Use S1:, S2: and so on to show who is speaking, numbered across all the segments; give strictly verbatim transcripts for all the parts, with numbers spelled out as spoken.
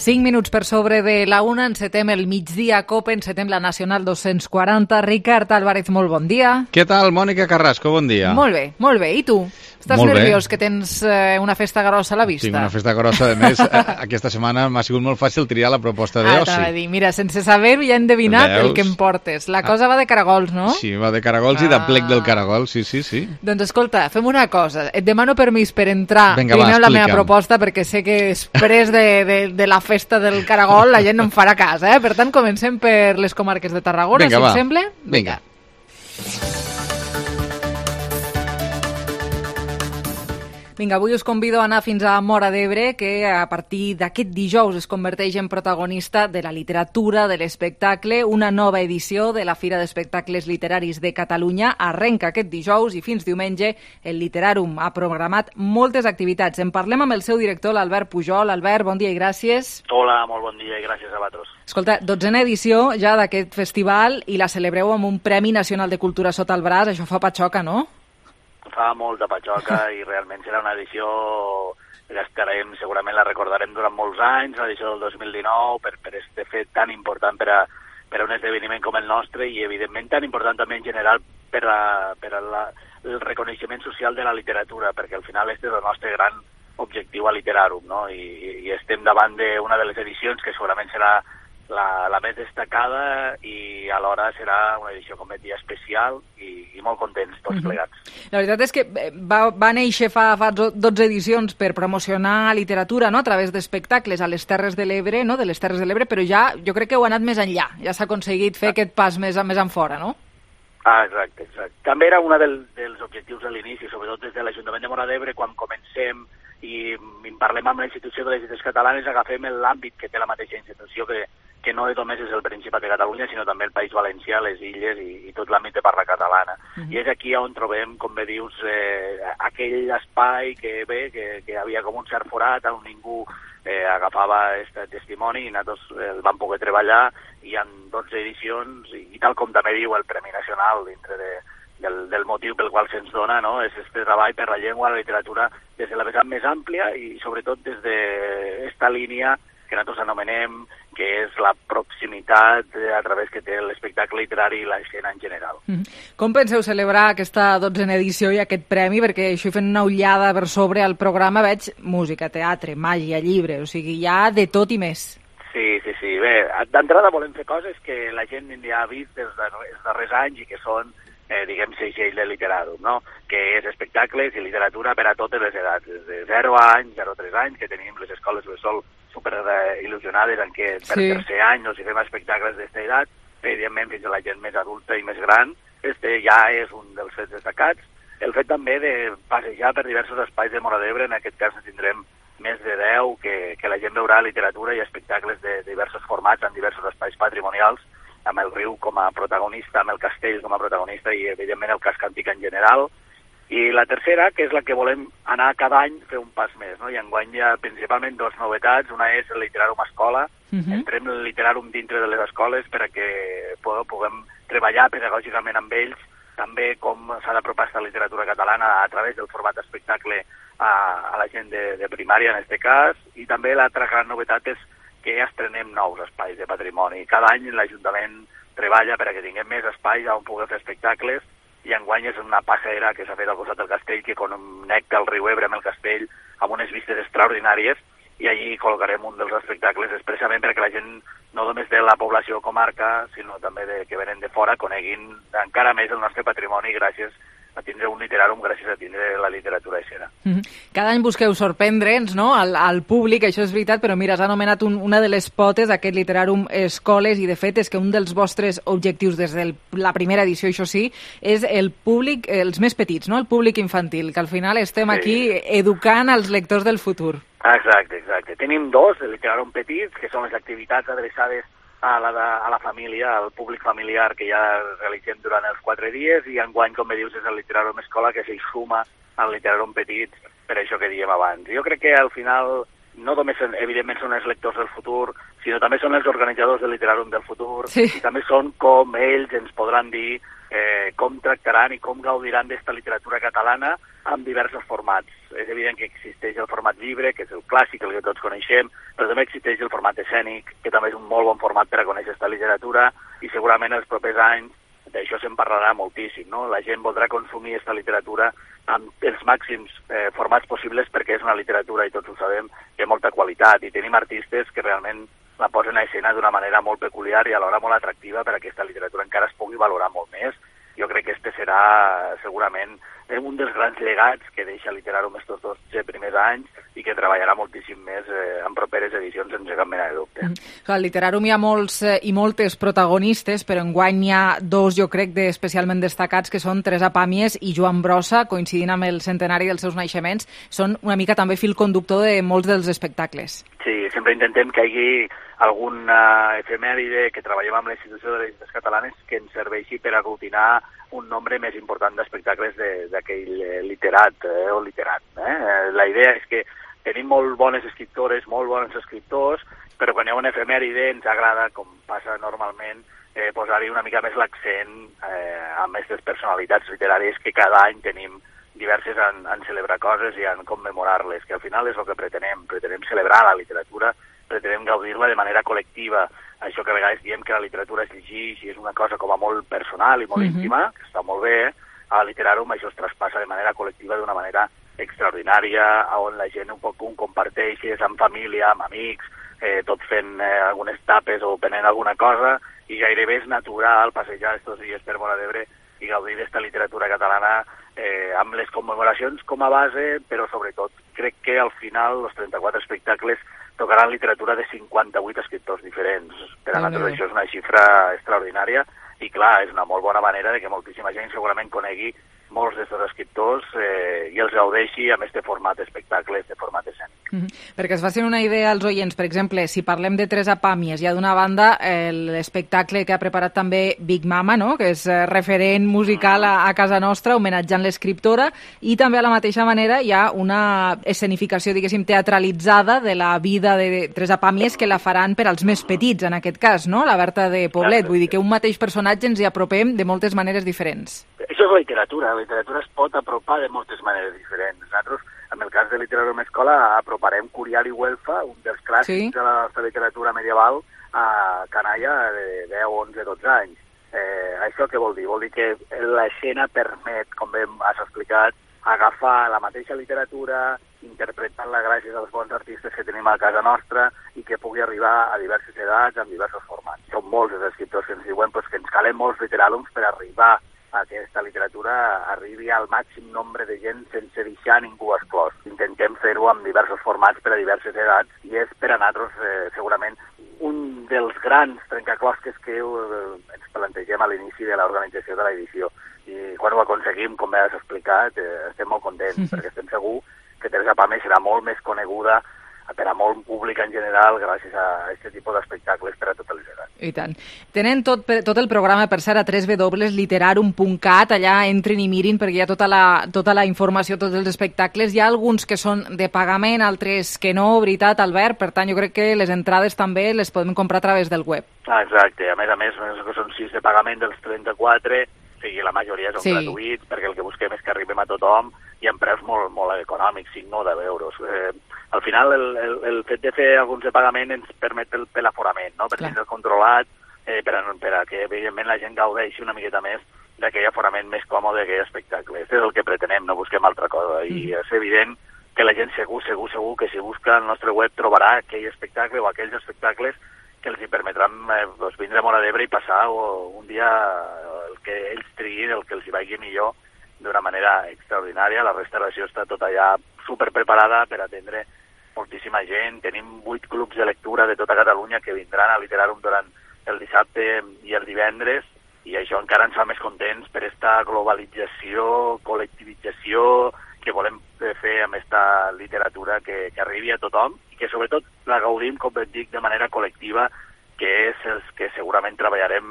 S1: Cinc minuts per sobre de la una, encetem el migdia a COPE, encetem la Nacional dos-cents quaranta. Ricard Álvarez, molt bon dia.
S2: Què tal, Mònica Carrasco? Bon dia.
S1: Molt bé, molt bé. I tu? Estàs
S2: molt
S1: nerviós
S2: bé.
S1: Que tens eh, una festa grossa a la vista?
S2: Tinc una festa grossa. A més, aquesta setmana m'ha sigut molt fàcil triar la proposta d'oci.
S1: Ah, dir, mira, sense saber ja he endevinat Veus? El que em portes. La cosa ah. va de caragols, no?
S2: Sí, va de caragols ah. i de plec del caragol, sí, sí, sí.
S1: Doncs escolta, fem una cosa. Et demano permís per entrar
S2: Venga,
S1: primer
S2: va,
S1: amb la meva proposta, perquè sé que després de, de, de la festa del caragol la gent no em farà cas, eh? Per tant, comencem per les comarques de Tarragona,
S2: Venga,
S1: si
S2: va.
S1: et sembla.
S2: Vinga.
S1: Vinga, avui us convido a anar fins a Móra d'Ebre, que a partir d'aquest dijous es converteix en protagonista de la literatura, de l'espectacle. Una nova edició de la Fira d'Espectacles Literaris de Catalunya arrenca aquest dijous i fins diumenge el Literàrum ha programat moltes activitats. En parlem amb el seu director, l'Albert Pujol. Albert, bon dia i gràcies.
S3: Hola, molt bon dia i gràcies a vosaltres.
S1: Escolta, dotzena edició ja d'aquest festival i la celebreu amb un Premi Nacional de Cultura sota el braç. Això fa patxoca, no?
S3: Fa molta patxoca i realment serà una edició que estarem, segurament la recordarem durant molts anys, l'edició del dos mil dinou, per, per este fet tan important per a, per a un esdeveniment com el nostre i evidentment tan important també en general per, a, per a la, el reconeixement social de la literatura, perquè al final este és el nostre gran objectiu a Literàrum, no? I, i estem davant d'una de les edicions que segurament serà La, la més destacada i alhora serà una edició, com et dia, especial i, i molt contents tots plegats.
S1: La veritat és que va, va néixer fa, fa dotze edicions per promocionar literatura, no?, a través d'espectacles a les Terres de l'Ebre, no?, de les Terres de l'Ebre, però ja jo crec que heu anat més enllà, ja s'ha aconseguit fer ah. aquest pas més, més enfora, no?
S3: Ah, exacte, exacte. També era un del, dels objectius a l'inici, sobretot des de l'Ajuntament de Móra d'Ebre, quan comencem i parlem amb la Institució de les Lletres Catalanes, agafem l'àmbit que té la mateixa institució, que, que no només és el Principat de Catalunya, sinó també el País Valencià, les Illes i, i tot l'àmbit de parla catalana. Uh-huh. I és aquí on trobem, com bé dius, eh, aquell espai que, bé, que, que havia com un cert forat, on ningú eh, agafava aquest testimoni i nosaltres el vam poder treballar, i hi ha dotze edicions, i, i tal com també diu el Premi Nacional dintre de Del, del motiu pel qual se'ns dona, no? És este treball per la llengua, la literatura, des de la vessant més àmplia i sobretot des d'esta línia que nosaltres anomenem, que és la proximitat a través que té l'espectacle literari i l'escena en general.
S1: Mm-hmm. Com penseu celebrar aquesta dotzena edició i aquest premi? Perquè això fent una ullada per sobre al programa veig música, teatre, màgia, llibre, o sigui, hi ha de tot i més.
S3: Sí, sí, sí. Bé, d'entrada volem fer coses que la gent ja ha vist des dels darrers anys i que són Eh, diguem, segell de Literàrum, no? Que és espectacles i literatura per a totes les edats, des de zero anys, zero a tres anys, que tenim les escoles bressol super eh, il·lusionades en què per sí. tercer any no si fem espectacles d'esta edat, evidentment fins a la gent més adulta i més gran. Este ja és un dels fets destacats. El fet també de passejar per diversos espais de Móra d'Ebre, en aquest cas en tindrem més de deu, que, que la gent veurà literatura i espectacles de diversos formats en diversos espais patrimonials, amb el riu com a protagonista, amb el castell com a protagonista i, evidentment, el casc antic en general. I la tercera, que és la que volem anar cada any fer un pas més, no? I enguany hi ha principalment dues novetats. Una és el Literàrum Escola. Uh-huh. Entrem el Literàrum dintre de les escoles perquè puguem treballar pedagògicament amb ells, també com s'ha d'apropar aquesta literatura catalana a través del format d'espectacle a, a la gent de, de primària, en aquest cas. I també l'altra gran novetat és que ja estrenem nous espais de patrimoni. Cada any l'Ajuntament treballa perquè tinguem més espais on poder fer espectacles i enguany és una passera que s'ha fet al costat del castell que connecta el riu Ebre amb el castell amb unes vistes extraordinàries i allí col·locarem un dels espectacles expressament perquè la gent no només de la població o comarca sinó també de, que venen de fora coneguin encara més el nostre patrimoni gràcies a tindre un literàrum gràcies a tindre la literatura escena.
S1: Mm-hmm. Cada any busqueu sorprendre'ns, no?, al, al públic, això és veritat, però mira, has anomenat un, una de les potes, aquest literàrum escoles, i de fet és que un dels vostres objectius des de la primera edició, això sí, és el públic, els més petits, no?, el públic infantil, que al final estem sí. aquí educant els lectors del futur.
S3: Exacte, exacte. Tenim dos, el literàrum petits, que són les activitats adreçades a la, a la família, al públic familiar que ja realitzem durant els quatre dies i enguany, com bé dius, és el Literàrum Escola que s'hi suma al Literàrum Petit per això que diem abans. Jo crec que al final no només, evidentment, són els lectors del futur, sinó també són els organitzadors del Literàrum del futur sí. i també són com ells ens podran dir eh, com tractaran i com gaudiran d'esta literatura catalana amb diversos formats. És evident que existeix el format llibre, que és el clàssic, el que tots coneixem, però també existeix el format escènic, que també és un molt bon format per a conèixer aquesta literatura, i segurament els propers anys d'això se'n parlarà moltíssim, no? La gent voldrà consumir aquesta literatura amb els màxims eh, formats possibles, perquè és una literatura, i tots ho sabem, de molta qualitat, i tenim artistes que realment la posen a escena d'una manera molt peculiar i alhora molt atractiva per a aquesta literatura encara es pugui valorar molt més. Jo crec que este serà segurament un dels grans llegats que deixa Literarum estos dos primers anys i que treballarà moltíssim més eh, en properes edicions, sense cap mena de dubte.
S1: Mm. Al Literarum hi ha molts eh, i moltes protagonistes, però enguany hi ha dos, jo crec, de especialment destacats, que són Teresa Pàmies i Joan Brossa, coincidint amb el centenari dels seus naixements. Són una mica també fil conductor de molts dels espectacles.
S3: Sí, sempre intentem que hi hagi alguna efemèride, que treballem amb la Institució de les Lletres Catalanes, que ens serveixi per aglutinar un nombre més important d'espectacles d'aquell literat eh, o literat. Eh? La idea és que tenim molt bones escriptores, molt bons escriptors, però quan hi ha una efemèride ens agrada, com passa normalment, eh, posar-hi una mica més l'accent eh, amb aquestes personalitats literàries que cada any tenim diverses en, en celebrar coses i en commemorar-les, que al final és el que pretenem. Pretenem celebrar la literatura, pretenem gaudir-la de manera col·lectiva. Això que a vegades diem que la literatura es llegeix i és una cosa com a molt personal i molt uh-huh. íntima, que està molt bé, a Literarum això es traspassa de manera col·lectiva d'una manera extraordinària, on la gent un poc un comparteix, és amb família, amb amics, eh, tot fent eh, algunes tapes o prenent alguna cosa, i gairebé és natural passejar estos dies per Móra d'Ebre i gaudir d'esta literatura catalana eh, amb les commemoracions com a base, però sobretot crec que al final els trenta-quatre espectacles tocaran literatura de cinquanta-vuit escriptors diferents. Per a nosaltres això és una xifra extraordinària i, clar, és una molt bona manera de que moltíssima gent segurament conegui molts d'aquests escriptors eh, i els gaudeixi amb este format d'espectacle, este format escènic.
S1: Mm-hmm. Perquè es facin una idea als oients, per exemple, si parlem de Teresa Pàmies, hi ha d'una banda eh, l'espectacle que ha preparat també Big Mama, no? Que és eh, referent musical a, a casa nostra, homenatjant l'escriptora, i també a la mateixa manera hi ha una escenificació, diguéssim, teatralitzada de la vida de Teresa Pàmies que la faran per als més petits, en aquest cas, no? La Berta de Poblet. Vull dir que un mateix personatge ens hi apropem de moltes maneres diferents.
S3: Això és la literatura. La literatura es pot apropar de moltes maneres diferents. Nosaltres, en el cas de Literarum Escola, aproparem Curial i Güelfa, un dels clàssics sí. de la nostra literatura medieval, a canalla de deu, onze, dotze anys. Eh, això què vol dir? Vol dir que l'escena permet, com bé has explicat, agafar la mateixa literatura, interpretant-la gràcies als bons artistes que tenim a casa nostra i que pugui arribar a diverses edats, en diversos formats. Són molts els escriptors que ens diuen pues, que ens calen molts literàrums per arribar a que aquesta literatura arribi al màxim nombre de gent sense deixar ningú exclòs. Intentem fer-ho amb diversos formats per a diverses edats i és per a nosaltres eh, segurament un dels grans trencaclosques que eh, ens plantegem a l'inici de l'organització de l'edició. I quan ho aconseguim, com has explicat, eh, estem molt contents, mm-hmm. perquè estem segurs que Teresa Pàmies serà molt més coneguda per a molt públic en general gràcies a aquest tipus d'espectacles per a totes les edats.
S1: I tant. Tenen tot, tot el programa, per cert, a w w w punt literarum punt cat, allà entrin i mirin perquè hi ha tota la, tota la informació, tots els espectacles. Hi ha alguns que són de pagament, altres que no, veritat, Albert? Per tant, jo crec que les entrades també les podem comprar a través del web.
S3: Ah, exacte. A més a més, són sis de pagament dels trenta-quatre, o sigui, la majoria són sí. gratuïts, perquè el que busquem és que arribem a tothom i en preus molt, molt econòmics, cinc o deu euros. Eh, al final, el, el, el fet de fer alguns de pagament ens permet el, per l'aforament, no? Per tindre controlat, eh, per, a, per a que, evidentment, la gent gaudeixi una miqueta més d'aquell aforament més còmode d'aquell espectacle. Aquest és el que pretenem, no busquem altra cosa. I mm. és evident que la gent segur, segur, segur que si busca al nostre web trobarà aquell espectacle o aquells espectacles que els hi permetran eh, doncs, vindre a Móra d'Ebre i passar o, un dia el que ells triguin, el que els hi vagi millor, d'una manera extraordinària. La restauració està tot allà super preparada per atendre moltíssima gent. Tenim vuit clubs de lectura de tota Catalunya que vindran a Literarum durant el dissabte i el divendres, i això encara ens fa més contents per esta globalització, col·lectivització que volem fer amb esta literatura que, que arribi a tothom i que sobretot la gaudim, com et dic, de manera col·lectiva, que és els que segurament treballarem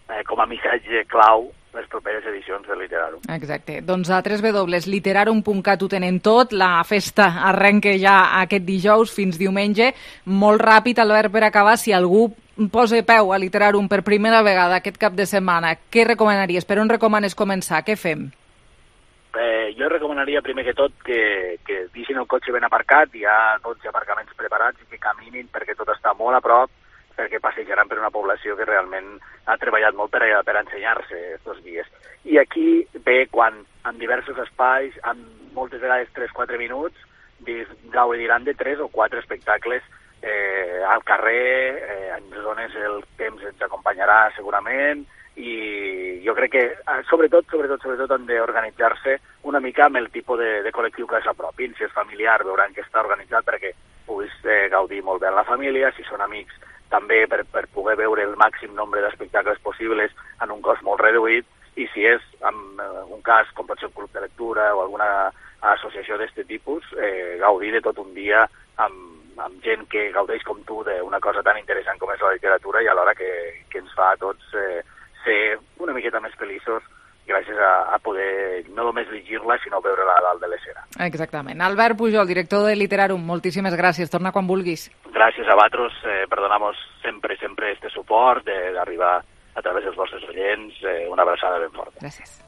S3: eh, com a missatge clau les properes edicions de Literarum.
S1: Exacte. Doncs a w w w punt literarum punt cat ho tenen tot. La festa arrenca ja aquest dijous fins diumenge. Molt ràpid, Albert, per acabar, si algú posa peu a Literarum per primera vegada aquest cap de setmana, què recomanaries? Per on recomanes començar? Què fem?
S3: Eh, jo recomanaria primer que tot que, que deixin el cotxe ben aparcat, hi ha dotze aparcaments preparats i que caminin perquè tot està molt a prop, perquè passejaran per una població que realment ha treballat molt per, per ensenyar-se aquests dies. I aquí ve quan en diversos espais, en moltes vegades tres o quatre minuts, gaudiran de tres o quatre espectacles eh, al carrer, eh, en zones el temps ens acompanyarà segurament, i jo crec que sobretot, sobretot, sobretot han d'organitzar-se una mica amb el tipus de, de col·lectiu que s'apropin. Si és familiar, veuran que està organitzat perquè puguis eh, gaudir molt bé amb la família, si són amics, també per, per poder veure el màxim nombre d'espectacles possibles en un cost molt reduït, i si és en un cas com pot ser un club de lectura o alguna associació d'aquest tipus, eh, gaudir de tot un dia amb, amb gent que gaudeix com tu d'una cosa tan interessant com és la literatura i alhora que, que ens fa a tots eh, ser una miqueta més feliços gràcies a, a poder no només llegir-la, sinó veure-la a dalt de l'escena.
S1: Exactament. Albert Pujol, director de Literarum, moltíssimes gràcies. Torna quan vulguis.
S3: Gràcies a vosaltres eh, per donar-nos sempre, sempre este suport, eh, d'arribar a través dels vostres oients. Eh, una abraçada ben forta.
S1: Gràcies.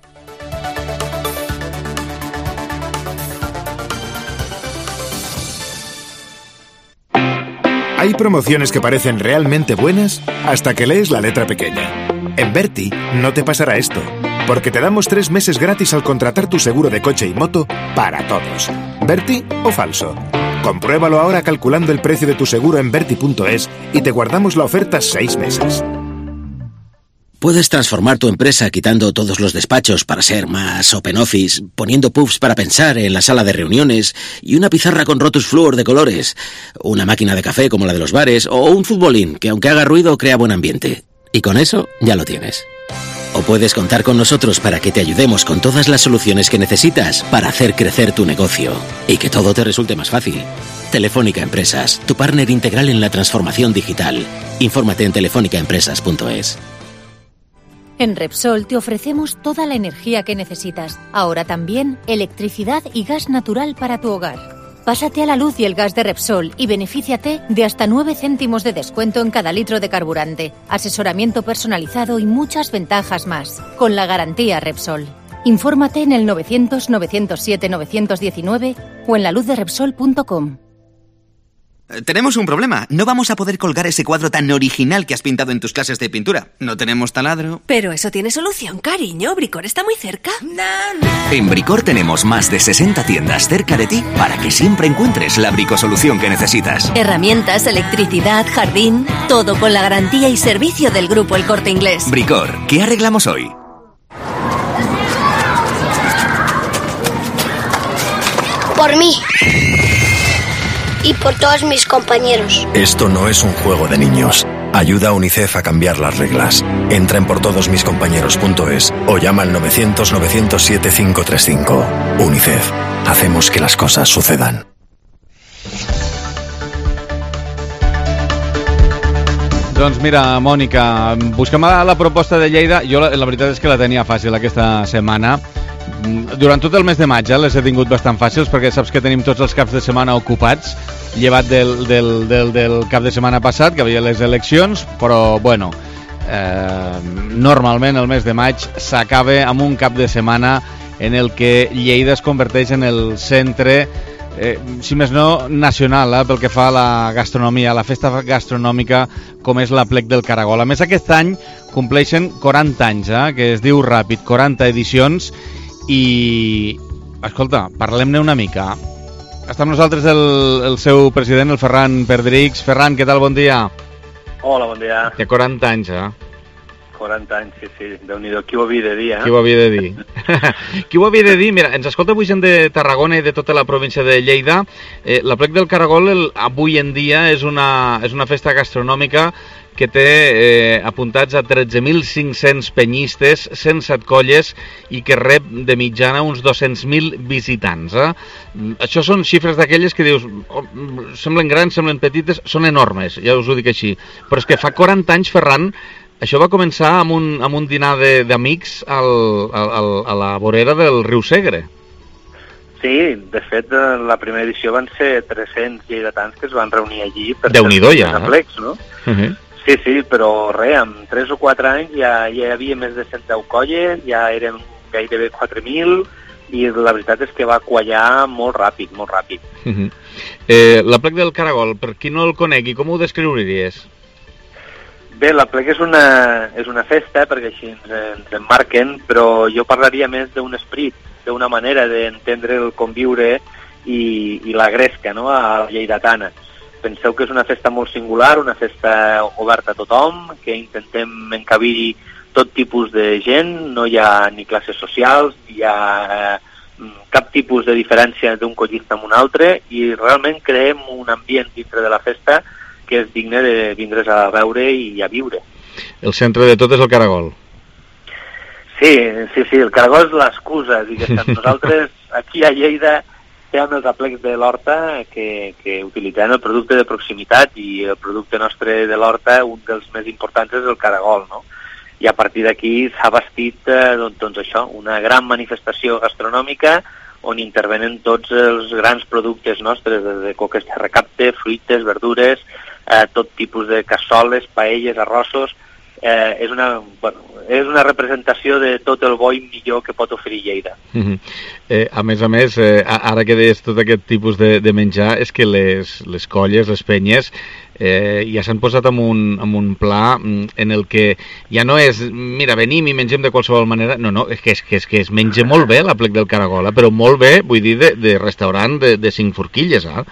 S4: Hay promociones que parecen realmente buenas hasta que lees la letra pequeña. En Berti no te pasará esto, porque te damos tres meses gratis al contratar tu seguro de coche y moto para todos. ¿Berti o falso? Compruébalo ahora calculando el precio de tu seguro en berti punto es y te guardamos la oferta seis meses.
S5: Puedes transformar tu empresa quitando todos los despachos para ser más open office, poniendo puffs para pensar en la sala de reuniones y una pizarra con Rotus Fluor de colores, una máquina de café como la de los bares o un futbolín que aunque haga ruido crea buen ambiente. Y con eso ya lo tienes. O puedes contar con nosotros para que te ayudemos con todas las soluciones que necesitas para hacer crecer tu negocio y que todo te resulte más fácil. Telefónica Empresas, tu partner integral en la transformación digital. Infórmate en telefónica empresas punto es.
S6: En Repsol te ofrecemos toda la energía que necesitas. Ahora también electricidad y gas natural para tu hogar. Pásate a la luz y el gas de Repsol y benefíciate de hasta nueve céntimos de descuento en cada litro de carburante, asesoramiento personalizado y muchas ventajas más, con la garantía Repsol. Infórmate en el novecientos, novecientos siete, novecientos diecinueve o en la luz de repsol punto com.
S7: Tenemos un problema. No vamos a poder colgar ese cuadro tan original que has pintado en tus clases de pintura. No tenemos taladro.
S8: Pero eso tiene solución, cariño. Bricor está muy cerca.
S9: En Bricor tenemos más de sesenta tiendas cerca de ti para que siempre encuentres la bricosolución que necesitas.
S8: Herramientas, electricidad, jardín, todo con la garantía y servicio del Grupo El Corte Inglés.
S9: Bricor, ¿qué arreglamos hoy?
S10: Por mí. Y por todos mis compañeros.
S11: Esto no es un juego de niños. Ayuda a UNICEF a cambiar las reglas. Entra en por todos mis compañeros punto es o llama al novecientos, novecientos siete, cinco tres cinco. UNICEF. Hacemos que las cosas sucedan.
S2: Doncs mira, Mònica, busquem la proposta de Lleida. Jo la, la veritat és que la tenia fàcil aquesta setmana. Durant tot el mes de maig eh, les he tingut bastant fàcils perquè saps que tenim tots els caps de setmana ocupats, llevat del, del, del, del cap de setmana passat, que havia les eleccions, però bueno, eh, normalment el mes de maig s'acaba amb un cap de setmana en el que Lleida es converteix en el centre, eh, si més no, nacional, eh, pel que fa a la gastronomia, la festa gastronòmica com és la Plec del Caragol. A més, aquest any compleixen quaranta anys, eh, que es diu ràpid, quaranta edicions. I, escolta, parlem-ne una mica. Està amb nosaltres el, el seu president, el Ferran Perdrix. Ferran, què tal? Bon dia.
S12: Hola, bon dia.
S2: Té quaranta anys, eh?
S12: quaranta anys, sí, sí. Déu-n'hi-do, qui ho havia de dir, eh?
S2: Qui ho havia de dir? Qui ho havia de dir? Mira, ens escolta avui gent de Tarragona i de tota la província de Lleida. Eh, la Plec del Caragol, el, avui en dia, és una, és una festa gastronòmica que té eh, apuntats a tretze mil cinc-cents penyistes, cent set colles i que rep de mitjana uns dos-cents mil visitants. Eh? Això són xifres d'aquelles que dius, oh, semblen grans, semblen petites, són enormes, ja us ho dic així. Però és que fa quaranta anys, Ferran, això va començar amb un, amb un dinar d'amics al, al, a la vorera del riu Segre.
S12: Sí, de fet, la primera edició van ser tres-cents lleidatans que es van reunir allí per
S2: Déu-n'hi-do, ja,
S12: fer plecs, no?
S2: Uh -huh.
S12: Sí, sí, però res, amb tres o quatre anys ja, ja hi havia més de cent deu colles, ja eren gairebé quatre mil, i la veritat és que va quallar molt ràpid, molt ràpid.
S2: Uh -huh. eh, l'Aplec del Caragol, per qui no el conegui, com ho descriuries?
S12: Bé, l'Aplec és una, és una festa, perquè així ens, ens emmarquen, però jo parlaria més d'un esperit, d'una manera d'entendre el conviure i, i la gresca, no?, a la lleidatana. Penseu que és una festa molt singular, una festa oberta a tothom, que intentem encabir tot tipus de gent, no hi ha ni classes socials, ni hi ha eh, cap tipus de diferència d'un collista amb un altre, i realment creem un ambient dintre de la festa que és digne de vindre's a veure i a viure.
S2: El centre de tot és el Caragol.
S12: Sí, sí, sí, el Caragol és l'excusa, diguéssim. Nosaltres aquí a Lleida fem els aplecs de l'horta que, que utilitzem el producte de proximitat, i el producte nostre de l'horta, un dels més importants és el Caragol, no? I a partir d'aquí s'ha bastit eh, doncs, doncs això, una gran manifestació gastronòmica on intervenen tots els grans productes nostres, des de coques de recapte, fruites, verdures, eh, tot tipus de cassoles, paelles, arrossos. Eh, és, una, bueno, és una representació de tot el bo i millor que pot oferir Lleida.
S2: Uh -huh. eh, a més a més, eh, ara que deies tot aquest tipus de, de menjar, és que les, les colles, les penyes, eh, ja s'han posat en un, en un pla en el que ja no és, mira, venim i mengem de qualsevol manera, no, no, és que es, que es, que es menja molt bé l'Aplec del Caragol, eh, però molt bé, vull dir, de, de restaurant de, de cinc forquilles, eh?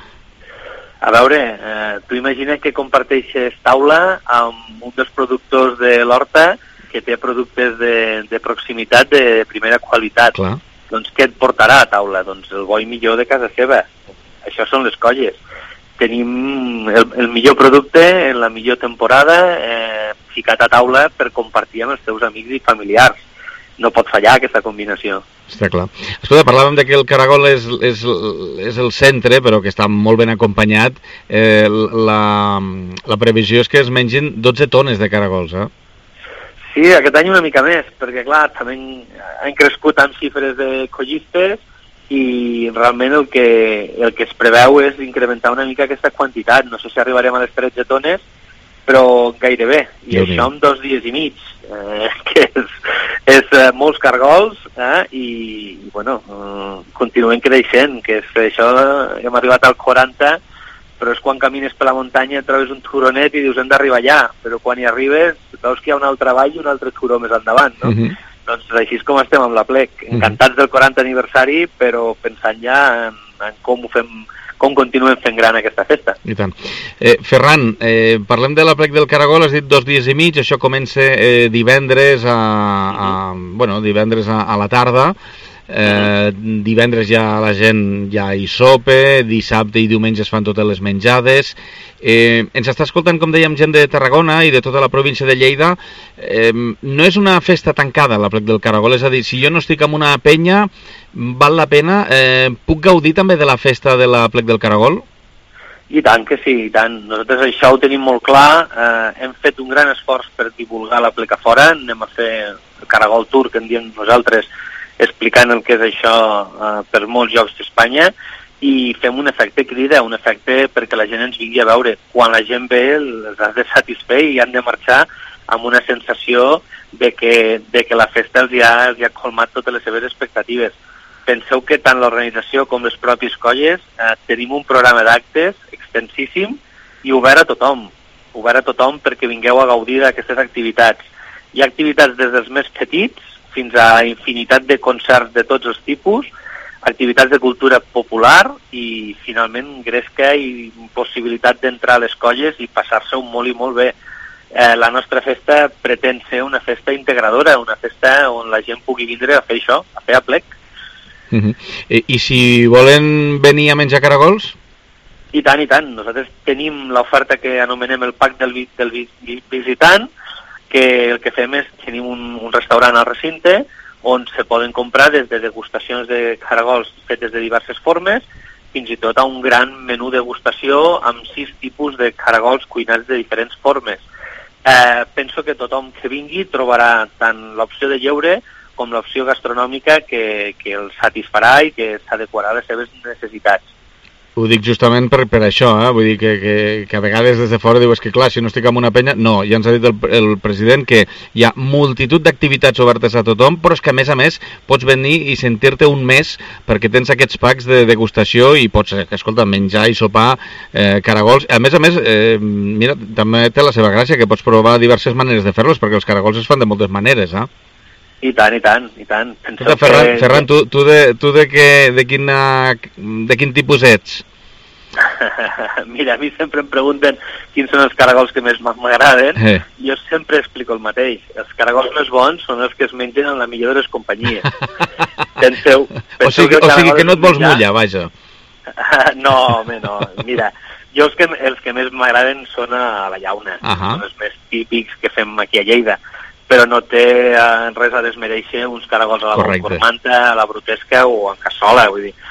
S12: A veure, eh, tu imagina que comparteixes taula amb un dels productors de l'horta que té productes de, de proximitat de primera qualitat.
S2: Clar.
S12: Doncs què et portarà a taula? Doncs el bo i millor de casa seva. Això són les colles. Tenim el, el millor producte en la millor temporada eh, ficat a taula per compartir amb els teus amics i familiars. No pot fallar aquesta combinació.
S2: Està clar. Escolta, parlàvem de que el Caragol és, és, és el centre, però que està molt ben acompanyat. Eh, la, la previsió és que es mengin dotze tones de caragols, eh?
S12: Sí, aquest any una mica més, perquè clar, també han crescut amb xifres de collistes i realment el que, el que es preveu és incrementar una mica aquesta quantitat. No sé si arribarem a les tretze tones, però gairebé. I
S2: Déu
S12: això en dos dies i mig, eh, que és, és eh, molts cargols, eh, i, i bueno, eh, continuem creixent, que és això, hem arribat al quaranta, però és quan camines per la muntanya et trobes un turonet i dius hem d'arribar allà, però quan hi arribes veus que hi ha un altre vall i un altre turó més endavant, no?
S2: Uh-huh.
S12: Doncs així és com estem amb l'Aplec, encantats del quaranta aniversari, però pensant ja en, en com ho fem, com continuem fent gran aquesta festa.
S2: I tant. Eh, Ferran, eh, parlem de l'Aplec del Caragol, has dit dos dies i mig, això comença eh, divendres a, a, bueno, divendres a, a la tarda, eh, divendres ja la gent ja hi sopa, dissabte i diumenge es fan totes les menjades. Eh, ens està escoltant, com dèiem, gent de Tarragona i de tota la província de Lleida. Eh, no és una festa tancada l'Aplec del Caragol, és a dir, si jo no estic en una penya, val la pena, eh, puc gaudir també de la festa de l'Aplec del Caragol?
S12: I tant que sí, i tant. Nosaltres això ho tenim molt clar, eh, hem fet un gran esforç per divulgar l'Aplec a fora, anem a fer el Caragol Tour, que en diem nosaltres, explicant el que és això eh, per molts llocs d'Espanya, i fem un efecte crida, un efecte perquè la gent ens vingui a veure. Quan la gent ve, els has de satisfer i han de marxar amb una sensació de que, de que la festa els ha, els ha colmat totes les seves expectatives. Penseu que tant l'organització com les pròpies colles eh, tenim un programa d'actes extensíssim i obert a tothom, obert a tothom perquè vingueu a gaudir d'aquestes activitats. Hi ha activitats des dels més petits fins a infinitat de concerts de tots els tipus, activitats de cultura popular i finalment gresca i possibilitat d'entrar a les colles i passar-se-ho molt i molt bé. Eh, la nostra festa pretén ser una festa integradora, una festa on la gent pugui vindre a fer això, a fer Aplec.
S2: Uh-huh. I, I si volen venir a menjar caragols?
S12: I tant, i tant. Nosaltres tenim l'oferta que anomenem el pack del, vi, del vi, visitant, que el que fem és tenim un, un restaurant al recinte on se poden comprar des de degustacions de caragols fetes de diverses formes fins i tot a un gran menú degustació amb sis tipus de caragols cuinats de diferents formes. eh, penso que tothom que vingui trobarà tant l'opció de lleure com l'opció gastronòmica que, que el satisfarà i que s'adequarà a les seves necessitats.
S2: Ho dic justament per, per això, eh? Vull dir que, que, que a vegades des de fora dius que clar, si no estic en una penya... No, ja ens ha dit el, el president que hi ha multitud d'activitats obertes a tothom, però és que a més a més pots venir i sentir-te un mes perquè tens aquests packs de degustació i pots, escolta, menjar i sopar eh, caragols. A més a més, eh, mira, també té la seva gràcia que pots provar diverses maneres de fer-los perquè els caragols es fan de moltes maneres, eh?
S12: I tant, i tant, i tant.
S2: Penseu Ferran, que... Ferran, tu, tu, de, tu de, que, de, quina, de quin tipus ets?
S12: Mira, a mi sempre em pregunten quins són els caragols que més m'agraden. Eh. Jo sempre explico el mateix. Els caragols més bons són els que es mengen en la millor de les companyies. penseu, penseu
S2: o sigui, que, o sigui que no et vols menjar... mullar, vaja.
S12: no, home, no. Mira, jo els que, els que més m'agraden són a la llauna. Uh -huh. Són els més típics que fem aquí a Lleida. Però no té eh, res a desmereixer uns caragols a la cormanta, a la brutesca o en cassola, vull dir.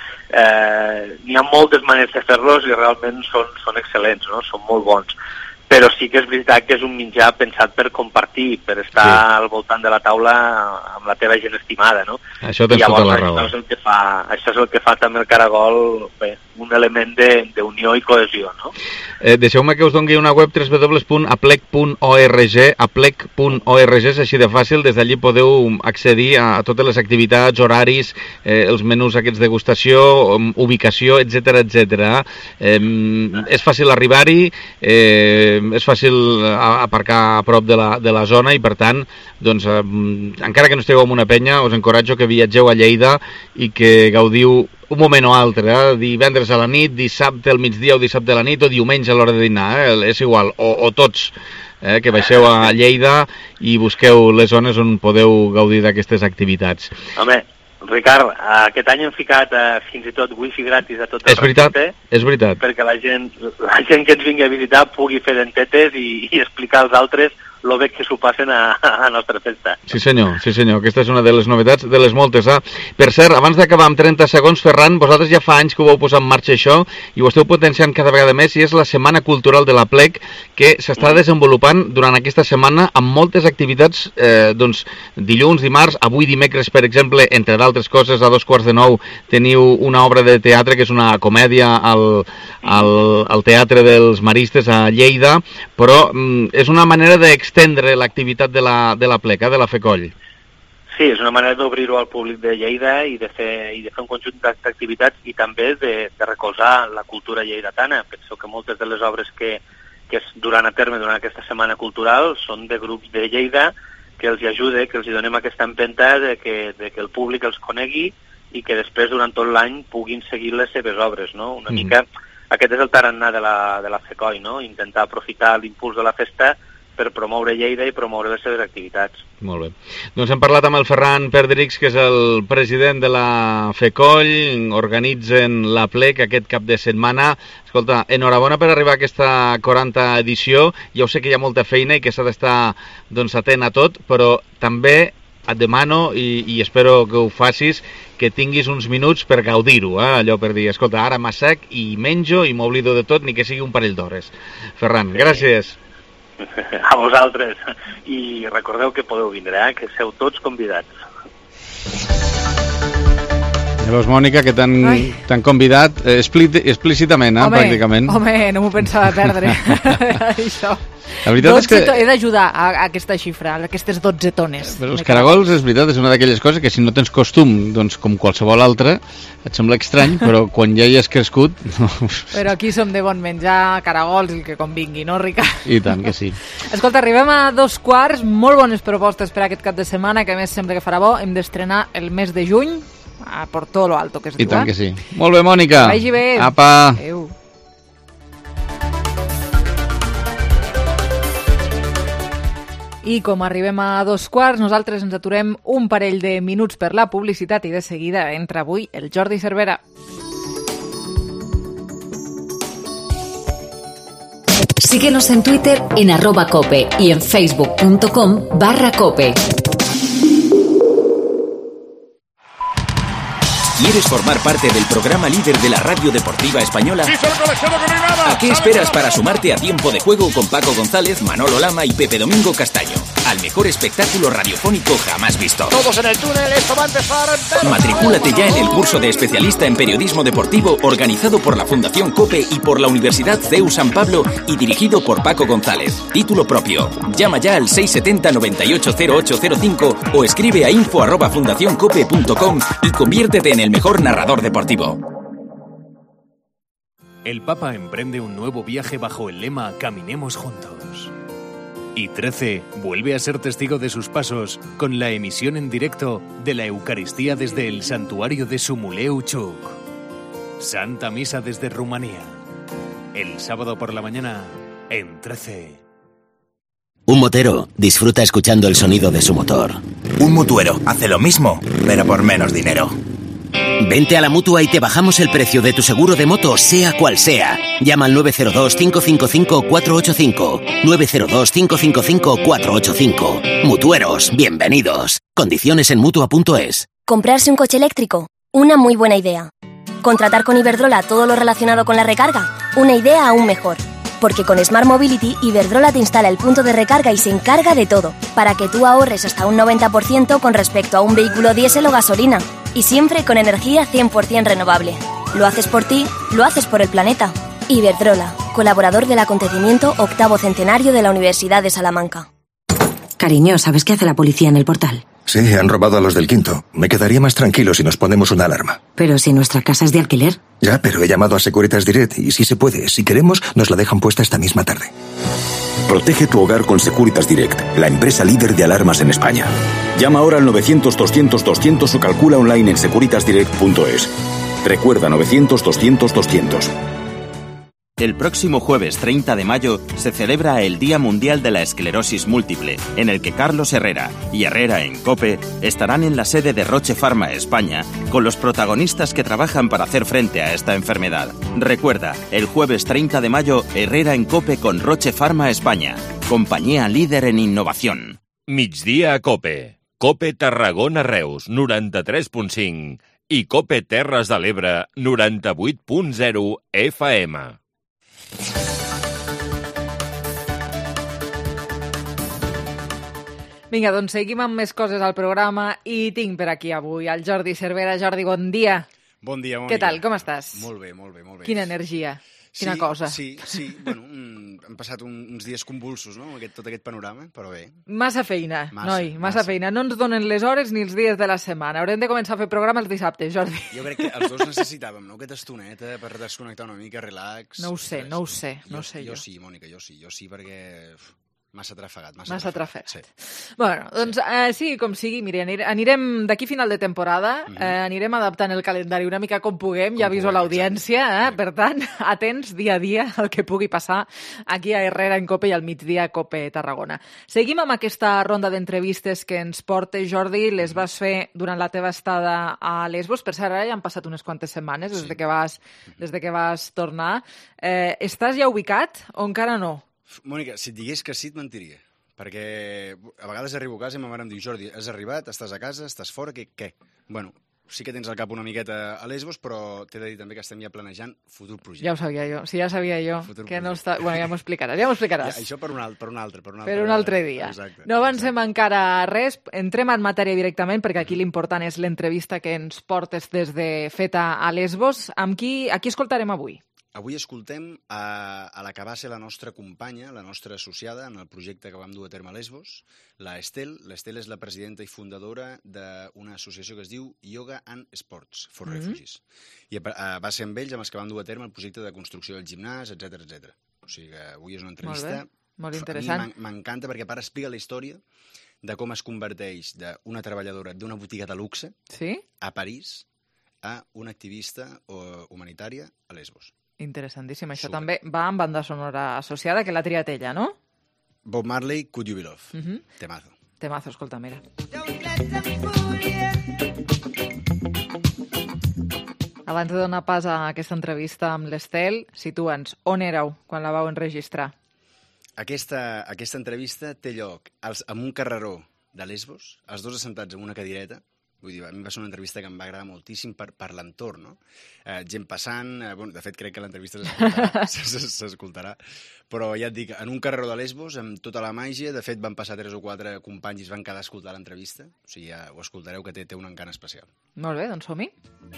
S12: Eh, n'hi ha moltes maneres de fer-los i realment són, són excel·lents, no? Són molt bons. Però sí que és veritat que és un menjar pensat per compartir, per estar sí. al voltant de la taula amb la teva gent estimada, no?
S2: Això tens tota la raó.
S12: Això és el que fa, això és el que fa també el caragol, bé, un element d'unió i cohesió, no?
S2: Eh, Deixeu-me que us doni una web w w w punt aplec punt org, aplec punt org, és així de fàcil, des d'allí podeu accedir a, a totes les activitats, horaris, eh, els menús aquests de degustació, ubicació, etcètera, etcètera. Eh, és fàcil arribar-hi, eh, és fàcil aparcar a prop de la, de la zona i per tant, doncs, eh, encara que no esteu en una penya, us encoratjo que viatgeu a Lleida i que gaudiu un moment o altre, eh? Divendres a la nit, dissabte al migdia o dissabte a la nit o diumenge a l'hora de dinar, eh? És igual, o, o tots, eh? Que baixeu a Lleida i busqueu les zones on podeu gaudir d'aquestes activitats.
S12: Home, Ricard, aquest any hem ficat eh, fins i tot wifi gratis a tot el
S2: és veritat,
S12: recinte,
S2: és veritat.
S12: perquè la gent, la gent que ens vingui a visitar pugui fer dentetes i, i explicar als altres lo bé que s'ho passen a, a nostra festa.
S2: Sí senyor, sí senyor, aquesta és una de les novetats, de les moltes. Eh? Per cert, abans d'acabar amb trenta segons, Ferran, vosaltres ja fa anys que ho vau posar en marxa això i ho esteu potenciant cada vegada més i és la Setmana Cultural de l'Aplec que s'està desenvolupant durant aquesta setmana amb moltes activitats, eh, doncs dilluns, dimarts, avui dimecres, per exemple, entre d'altres coses, a dos quarts de nou teniu una obra de teatre que és una comèdia al, al, al Teatre dels Maristes a Lleida, però mm, és una manera de extendre l'activitat de la, de la pleca, de la FECOLL.
S12: Sí, és una manera d'obrir-ho al públic de Lleida i de fer, i de fer un conjunt d'activitats i també de, de recolzar la cultura lleidatana. Penso que moltes de les obres que, que es duran a terme durant aquesta setmana cultural són de grups de Lleida que els ajude, que els hi donem aquesta empenta de que, de que el públic els conegui i que després durant tot l'any puguin seguir les seves obres, no? Una mm-hmm. mica, aquest és el tarannà de la, de la FECOI, no? Intentar aprofitar l'impuls de la festa per promoure Lleida i promoure les seves activitats.
S2: Molt bé. Doncs hem parlat amb el Ferran Perdrix, que és el president de la FECOLL, organitzen l'Aplec aquest cap de setmana. Escolta, enhorabona per arribar a aquesta quaranta edició. Ja ho sé que hi ha molta feina i que s'ha d'estar doncs, atent a tot, però també et demano, i, i espero que ho facis, que tinguis uns minuts per gaudir-ho, eh? Allò per dir, escolta, ara m'assec i menjo i m'oblido de tot, ni que sigui un parell d'hores. Ferran, sí. Gràcies.
S12: A vosaltres. I recordeu que podeu vindre, eh? Que sou tots convidats.
S2: Ja veus, Mònica, que t'han convidat eh, explícitament, eh,
S1: home,
S2: pràcticament.
S1: Home, no m'ho pensava perdre, això.
S2: La veritat
S1: dotze
S2: és que...
S1: He d'ajudar a, a aquesta xifra, a aquestes dotze tones.
S2: Però els caragols, és veritat, és una d'aquelles coses que si no tens costum, doncs com qualsevol altre, et sembla estrany, però quan ja hi has crescut...
S1: Però aquí som de bon menjar, caragols, el que convingui, no, Ricard?
S2: I tant que sí.
S1: Escolta, arribem a dos quarts, molt bones propostes per aquest cap de setmana, que a més sembla que farà bo. Hem d'estrenar el mes de juny, a por todo lo alto, que es
S2: I
S1: diu,
S2: tant
S1: eh?
S2: que sí. Molt bé, Mònica.
S1: Vagi bé.
S2: Apa.
S1: Adéu. I com arribem a dos quarts, nosaltres ens aturem un parell de minuts per la publicitat i de seguida entra avui el Jordi Cervera.
S8: Síguenos en Twitter en arroba cope y en facebook.com barra cope.
S13: ¿Quieres formar parte del programa líder de la radio deportiva española? ¿A qué esperas para sumarte a Tiempo de Juego con Paco González, Manolo Lama y Pepe Domingo Castaño? Al mejor espectáculo radiofónico jamás visto.
S14: Todos en el túnel, esto va a empezar.
S13: Matricúlate ya en el curso de especialista en periodismo deportivo organizado por la Fundación COPE y por la Universidad C E U San Pablo y dirigido por Paco González. Título propio. Llama ya al seis siete cero noventa y ocho cero ocho cero cinco o escribe a info arroba fundacioncope punto com y conviértete en el mejor narrador deportivo.
S15: El Papa emprende un nuevo viaje bajo el lema Caminemos juntos. Y trece vuelve a ser testigo de sus pasos con la emisión en directo de la Eucaristía desde el santuario de Sumuleu Chuk. Santa Misa desde Rumanía. El sábado por la mañana en trece.
S5: Un motero disfruta escuchando el sonido de su motor.
S16: Un mutuero hace lo mismo, pero por menos dinero.
S5: Vente a la Mutua y te bajamos el precio de tu seguro de moto, sea cual sea. Llama al nueve cero dos, cinco cinco cinco, cuatro ocho cinco. nueve cero dos, cinco cinco cinco, cuatro ocho cinco. Mutueros, bienvenidos. Condiciones en Mutua punto es.
S17: ¿Comprarse un coche eléctrico? Una muy buena idea. ¿Contratar con Iberdrola todo lo relacionado con la recarga? Una idea aún mejor. Porque con Smart Mobility, Iberdrola te instala el punto de recarga y se encarga de todo, para que tú ahorres hasta un noventa por ciento con respecto a un vehículo diésel o gasolina. Y siempre con energía cien por ciento renovable. Lo haces por ti, lo haces por el planeta. Iberdrola, colaborador del acontecimiento octavo centenario de la Universidad de Salamanca.
S18: Cariño, ¿sabes qué hace la policía en el portal?
S11: Sí, han robado a los del quinto. Me quedaría más tranquilo si nos ponemos una alarma.
S18: Pero si nuestra casa es de alquiler.
S11: Ya, pero he llamado a Securitas Direct y si se puede, si queremos, nos la dejan puesta esta misma tarde.
S19: Protege tu hogar con Securitas Direct, la empresa líder de alarmas en España. Llama ahora al novecientos, doscientos, doscientos o calcula online en securitas direct punto es. Recuerda novecientos, doscientos, doscientos.
S20: El próximo jueves treinta de mayo se celebra el Día Mundial de la Esclerosis Múltiple, en el que Carlos Herrera y Herrera en COPE estarán en la sede de Roche Pharma España con los protagonistas que trabajan para hacer frente a esta enfermedad. Recuerda, el jueves treinta de mayo, Herrera en COPE con Roche Pharma España, compañía líder en innovación.
S21: Migdia a COPE. COPE Tarragona Reus, noranta-tres punt cinc i COPE Terres de l'Ebre, noranta-vuit punt zero F M.
S1: Vinga, doncs seguim amb més coses al programa i tinc per aquí avui el Jordi Cervera. Jordi, bon dia.
S22: Bon dia, Mònica.
S1: Què tal, com estàs?
S22: Molt bé, molt bé, molt bé.
S1: Quina energia, quina
S22: sí,
S1: cosa.
S22: Sí, sí, bueno, han passat un, uns dies convulsos, no?, aquest, tot aquest panorama, però bé.
S1: Massa feina,
S22: massa,
S1: noi, massa,
S22: massa
S1: feina. No ens donen les hores ni els dies de la setmana. Haurem de començar a fer programa els dissabtes, Jordi.
S22: Jo crec que els dos necessitàvem, no?, aquesta estoneta per desconnectar una mica, relax.
S1: No ho sé, no ho sé, no ho sé jo.
S22: Jo sí, Mònica, jo sí, jo sí, perquè... Massa trafegat, massa,
S1: massa
S22: trafegat.
S1: trafegat. Sí. Bueno, doncs sí, eh, sí com sigui, mira, anirem d'aquí final de temporada, mm -hmm. eh, anirem adaptant el calendari una mica com puguem, com ja aviso l'audiència, eh? Per tant, atents dia a dia al que pugui passar aquí a Herrera en COPE i al migdia a COPE Tarragona. Seguim amb aquesta ronda d'entrevistes que ens porta, Jordi, les vas fer durant la teva estada a Lesbos, per cert, ara ja han passat unes quantes setmanes des, sí. de, que vas, des de que vas tornar. Eh, estàs ja ubicat o encara no?
S22: Mònica, si et digués que sí, et mentiria. Perquè a vegades arribo a casa i ma mare em diu: Jordi, has arribat, estàs a casa, estàs fora, què? què? Bueno, sí que tens el cap una miqueta a Lesbos, però t'he de dir també que estem ja planejant futur projecte.
S1: Ja ho sabia jo, sí, ja sabia jo.
S22: Futur
S1: que no està... Bueno, ja m'ho explicaràs, ja m'ho explicaràs.
S22: Ja, això per un altre, per un altre. Per un
S1: altre, per un altre dia.
S22: Exacte.
S1: No avancem exacte. encara res, entrem en matèria directament, perquè aquí l'important és l'entrevista que ens portes des de feta a Lesbos. Amb qui, a qui escoltarem avui?
S22: Avui escoltem a, a la que va ser la nostra companya, la nostra associada en el projecte que vam dur a terme a Lesbos, la Estel. L'Estel és la presidenta i fundadora d'una associació que es diu Yoga and Sports for mm-hmm. Refugees. I uh, va ser amb ells amb els que van dur a terme el projecte de construcció del gimnàs, etcètera, etcètera. O sigui que avui és una entrevista...
S1: Molt bé, molt interessant.
S22: A mi m'encanta perquè a part explica la història de com es converteix d'una treballadora d'una botiga de luxe
S1: sí?
S22: a París a una activista humanitària a Lesbos.
S1: Interessantíssim. Això Super. També va amb banda sonora associada, que l'ha triat ella, no?
S22: Bob Marley, Could You Be Love.
S1: Uh-huh.
S22: Temazo.
S1: Temazo, escolta, mira. Abans de donar pas a aquesta entrevista amb l'Estel, situa'ns, on éreu quan la vau enregistrar?
S22: Aquesta, aquesta entrevista té lloc als, en un carreró de Lesbos, els dos assentats en una cadireta, Vull dir, a mi va ser una entrevista que em va agradar moltíssim per, per l'entorn, no? Eh, gent passant, eh, bueno, de fet crec que l'entrevista s'escoltarà, s'escoltarà, però ja et dic, en un carreró de Lesbos, amb tota la màgia, de fet van passar tres o quatre companys i es van quedar a escoltar l'entrevista, o sigui, ja ho escoltareu, que té, té un encant especial.
S1: Molt bé, doncs som-hi.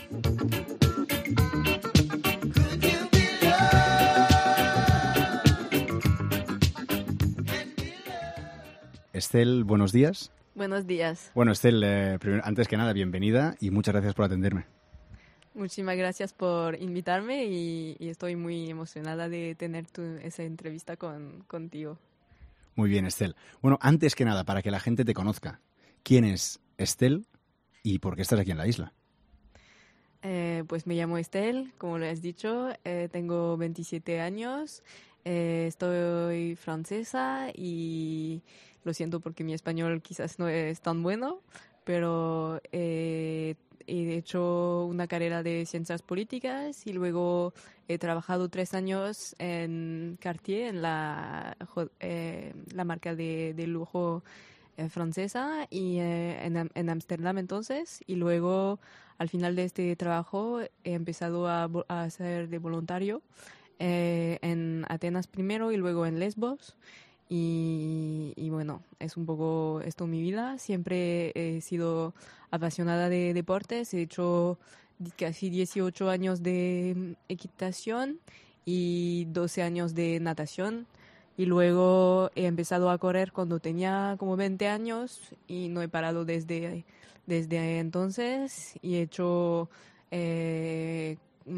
S22: Estel, buenos días.
S3: Buenos días.
S22: Bueno, Estel, eh, primero, antes que nada, bienvenida y muchas gracias por atenderme.
S3: Muchísimas gracias por invitarme y, y estoy muy emocionada de tener tu, esa entrevista con, contigo.
S22: Muy bien, Estel. Bueno, antes que nada, para que la gente te conozca, ¿quién es Estel y por qué estás aquí en la isla?
S3: Eh, pues me llamo Estel, como lo has dicho, eh, tengo veintisiete años, eh, estoy francesa y lo siento porque mi español quizás no es tan bueno, pero eh, he hecho una carrera de ciencias políticas y luego he trabajado tres años en Cartier, en la, eh, la marca de, de lujo eh, francesa, y eh, en, en Ámsterdam entonces, y luego al final de este trabajo he empezado a, a hacer de voluntario eh, en Atenas primero y luego en Lesbos. Y, y bueno, es un poco esto mi vida. Siempre he sido apasionada de deportes. He hecho casi dieciocho años de equitación y doce años de natación. Y luego he empezado a correr cuando tenía como veinte años y no he parado desde, desde entonces. Y he hecho eh,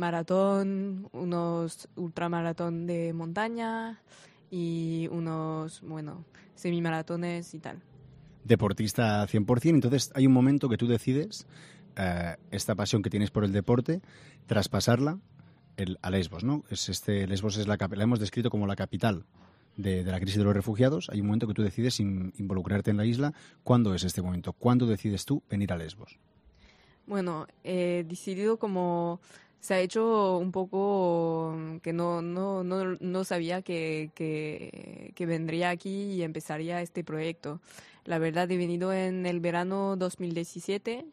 S3: maratón, unos ultramaratón de montaña y unos, bueno, semimaratones y tal.
S22: Deportista cien por ciento, entonces hay un momento que tú decides eh, esta pasión que tienes por el deporte, traspasarla el, a Lesbos, ¿no? Es este, Lesbos es la, la hemos descrito como la capital de, de la crisis de los refugiados. Hay un momento que tú decides in, involucrarte en la isla. ¿Cuándo es este momento? ¿Cuándo decides tú venir a Lesbos?
S3: Bueno, he decidido como... Se ha hecho un poco que no, no, no, no sabía que, que, que vendría aquí y empezaría este proyecto. La verdad, he venido en el verano dos mil diecisiete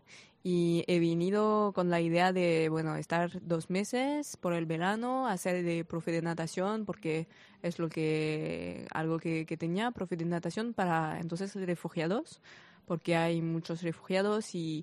S3: y he venido con la idea de, bueno, estar dos meses por el verano, hacer de profe de natación, porque es lo que, algo que, que tenía, profe de natación para entonces refugiados, porque hay muchos refugiados y,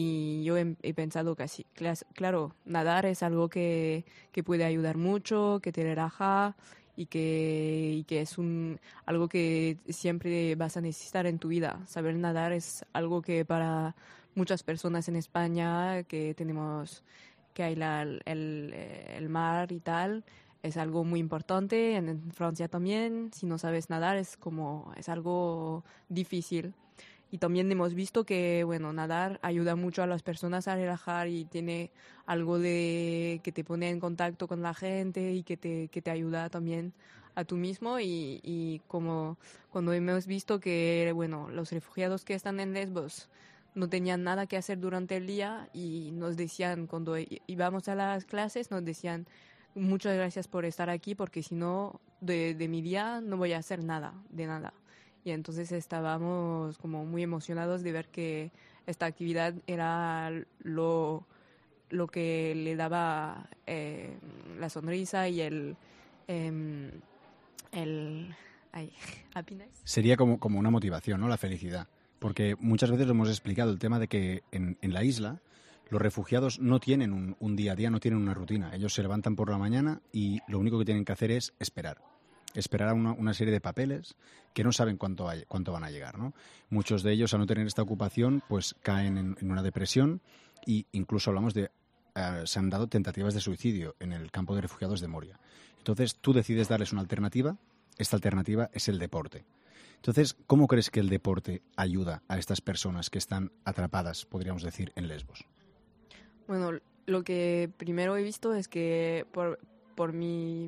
S3: y yo he, he pensado que así, claro, nadar es algo que, que puede ayudar mucho, que te relaja y que, y que es un, algo que siempre vas a necesitar en tu vida. Saber nadar es algo que para muchas personas en España, que tenemos, que hay la, el, el mar y tal, es algo muy importante. En, en Francia también, si no sabes nadar es como, es algo difícil. Y también hemos visto que, bueno, nadar ayuda mucho a las personas a relajar y tiene algo de que te pone en contacto con la gente y que te, que te ayuda también a tú mismo. Y, y como cuando hemos visto que, bueno, los refugiados que están en Lesbos no tenían nada que hacer durante el día y nos decían, cuando íbamos a las clases, nos decían, muchas gracias por estar aquí porque si no, de, de mi día no voy a hacer nada, de nada. Y entonces estábamos como muy emocionados de ver que esta actividad era lo, lo que le daba eh, la sonrisa y el... Eh, el ay, happiness.
S22: Sería como, como una motivación, ¿no? La felicidad. Porque muchas veces lo hemos explicado, el tema de que en, en la isla los refugiados no tienen un, un día a día, no tienen una rutina. Ellos se levantan por la mañana y lo único que tienen que hacer es esperar. Esperar a una, una serie de papeles que no saben cuánto, hay, cuánto van a llegar, ¿no? Muchos de ellos, al no tener esta ocupación, pues caen en, en una depresión e incluso hablamos de... Uh, se han dado tentativas de suicidio en el campo de refugiados de Moria. Entonces, tú decides darles una alternativa. Esta alternativa es el deporte. Entonces, ¿cómo crees que el deporte ayuda a estas personas que están atrapadas, podríamos decir, en Lesbos?
S3: Bueno, lo que primero he visto es que por, por mi...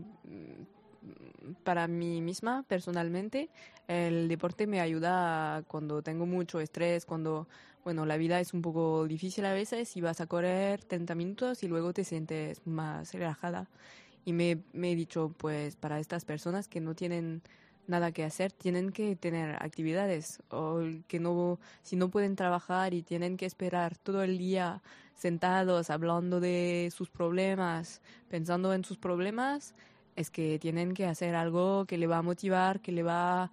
S3: para mí misma, personalmente, el deporte me ayuda cuando tengo mucho estrés, cuando, bueno, la vida es un poco difícil a veces y vas a correr treinta minutos y luego te sientes más relajada. Y me, me he dicho, pues, para estas personas que no tienen nada que hacer, tienen que tener actividades, o que no, si no pueden trabajar y tienen que esperar todo el día sentados hablando de sus problemas, pensando en sus problemas, es que tienen que hacer algo que le va a motivar, que le va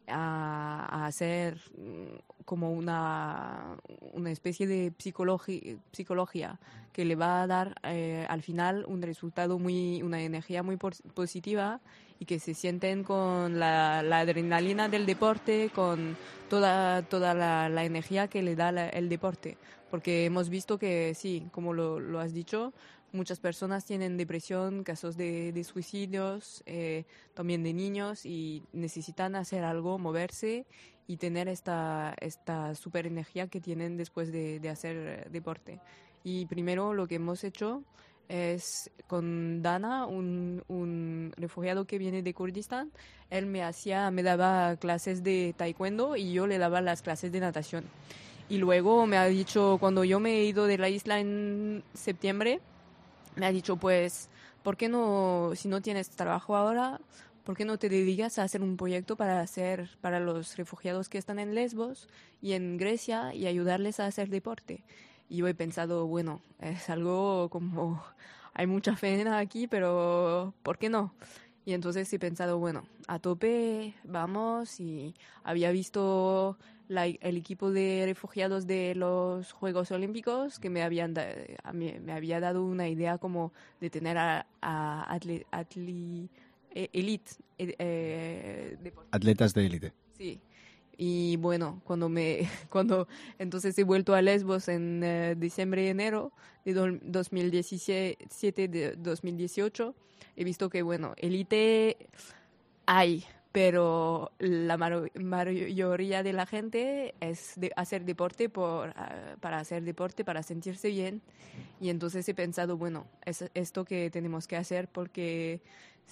S3: a, a hacer como una, una especie de psicologi- psicología que le va a dar eh, al final un resultado muy, una energía muy pos- positiva y que se sienten con la, la adrenalina del deporte, con toda, toda la, la energía que le da la, el deporte. Porque hemos visto que sí, como lo, lo has dicho, muchas personas tienen depresión, casos de, de suicidios, eh, también de niños, y necesitan hacer algo, moverse y tener esta, esta super energía que tienen después de, de hacer deporte. Y primero lo que hemos hecho es con Dana, un, un refugiado que viene de Kurdistán. Él me hacía, me daba clases de taekwondo y yo le daba las clases de natación. Y luego me ha dicho, cuando yo me he ido de la isla en septiembre, me ha dicho, pues, ¿por qué no, si no tienes trabajo ahora, por qué no te dedicas a hacer un proyecto para hacer, para los refugiados que están en Lesbos y en Grecia y ayudarles a hacer deporte? Y yo he pensado, bueno, es algo como, hay mucha fe aquí, pero ¿por qué no? Y entonces he pensado, bueno, a tope, vamos, y había visto la, el equipo de refugiados de los Juegos Olímpicos que me habían da, a mí, me había dado una idea como de tener a, a atli, atli, elite, eh,
S22: atletas de élite.
S3: Sí. Y bueno, cuando me cuando entonces he vuelto a Lesbos en uh, diciembre enero de do, dos mil diecisiete, de dos mil dieciocho, he visto que bueno, élite hay, pero la mar- mayoría de la gente es de hacer deporte por uh, para hacer deporte, para sentirse bien. Y entonces he pensado, bueno, es esto que tenemos que hacer, porque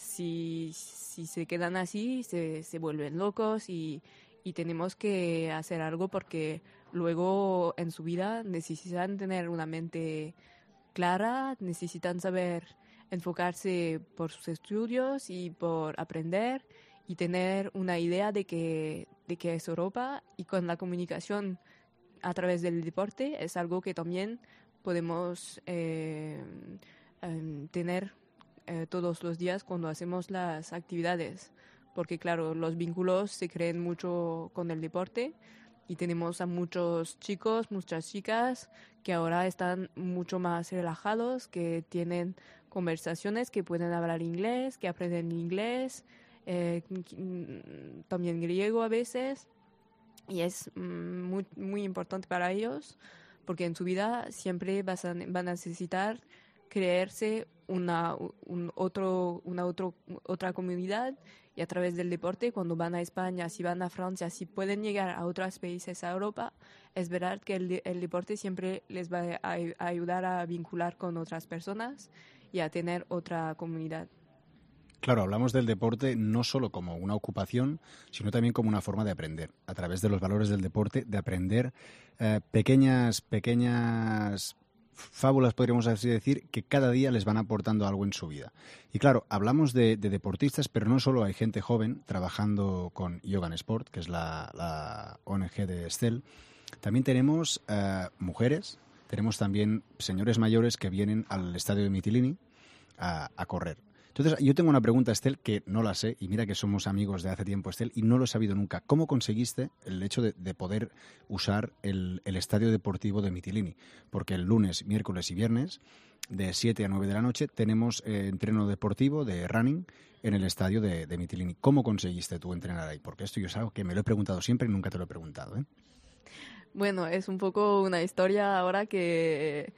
S3: si si se quedan así se se vuelven locos y y tenemos que hacer algo, porque luego en su vida necesitan tener una mente clara, necesitan saber enfocarse por sus estudios y por aprender y tener una idea de que, de que es Europa, y con la comunicación a través del deporte es algo que también podemos eh, eh, tener eh, todos los días cuando hacemos las actividades. Porque claro, los vínculos se crean mucho con el deporte y tenemos a muchos chicos, muchas chicas que ahora están mucho más relajados, que tienen conversaciones, que pueden hablar inglés, que aprenden inglés, eh, también griego a veces, y es muy, muy importante para ellos, porque en su vida siempre vas a, van a necesitar crearse una, un otro, una otro, otra comunidad. Y a través del deporte, cuando van a España, si van a Francia, si pueden llegar a otros países, a Europa, es verdad que el, el deporte siempre les va a, a ayudar a vincular con otras personas y a tener otra comunidad.
S22: Claro, hablamos del deporte no solo como una ocupación, sino también como una forma de aprender, a través de los valores del deporte, de aprender eh, pequeñas, pequeñas fábulas, podríamos así decir, que cada día les van aportando algo en su vida. Y claro, hablamos de, de deportistas, pero no solo hay gente joven trabajando con Yoga Sport, que es la, la O N G de Estel. También tenemos uh, mujeres, tenemos también señores mayores que vienen al estadio de Mitilini a, a correr. Entonces, yo tengo una pregunta, Estel, que no la sé, y mira que somos amigos de hace tiempo, Estel, y no lo he sabido nunca. ¿Cómo conseguiste el hecho de, de poder usar el, el estadio deportivo de Mitilini? Porque el lunes, miércoles y viernes, de siete a nueve de la noche, tenemos eh, entreno deportivo de running en el estadio de, de Mitilini. ¿Cómo conseguiste tú entrenar ahí? Porque esto yo es algo que me lo he preguntado siempre y nunca te lo he preguntado, ¿eh?
S3: Bueno, es un poco una historia ahora que...